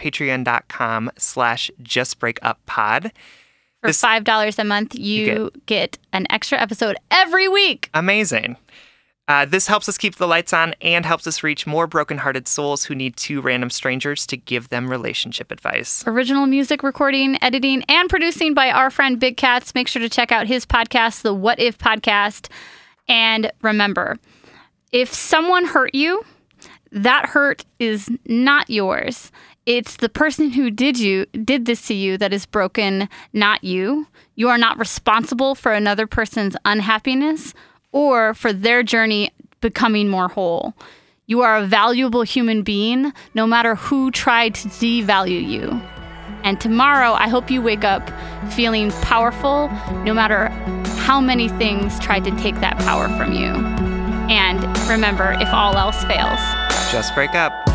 S2: patreon.com/justbreakuppod.
S1: For $5 a month, you get an extra episode every week.
S2: Amazing. This helps us keep the lights on and helps us reach more brokenhearted souls who need 2 random strangers to give them relationship advice.
S1: Original music recording, editing, and producing by our friend Big Cats. Make sure to check out his podcast, the What If Podcast. And remember, if someone hurt you, that hurt is not yours. It's the person who did this to you that is broken, not you. You are not responsible for another person's unhappiness or for their journey becoming more whole. You are a valuable human being, no matter who tried to devalue you. And tomorrow, I hope you wake up feeling powerful, no matter how many things tried to take that power from you. And remember, if all else fails,
S2: just break up.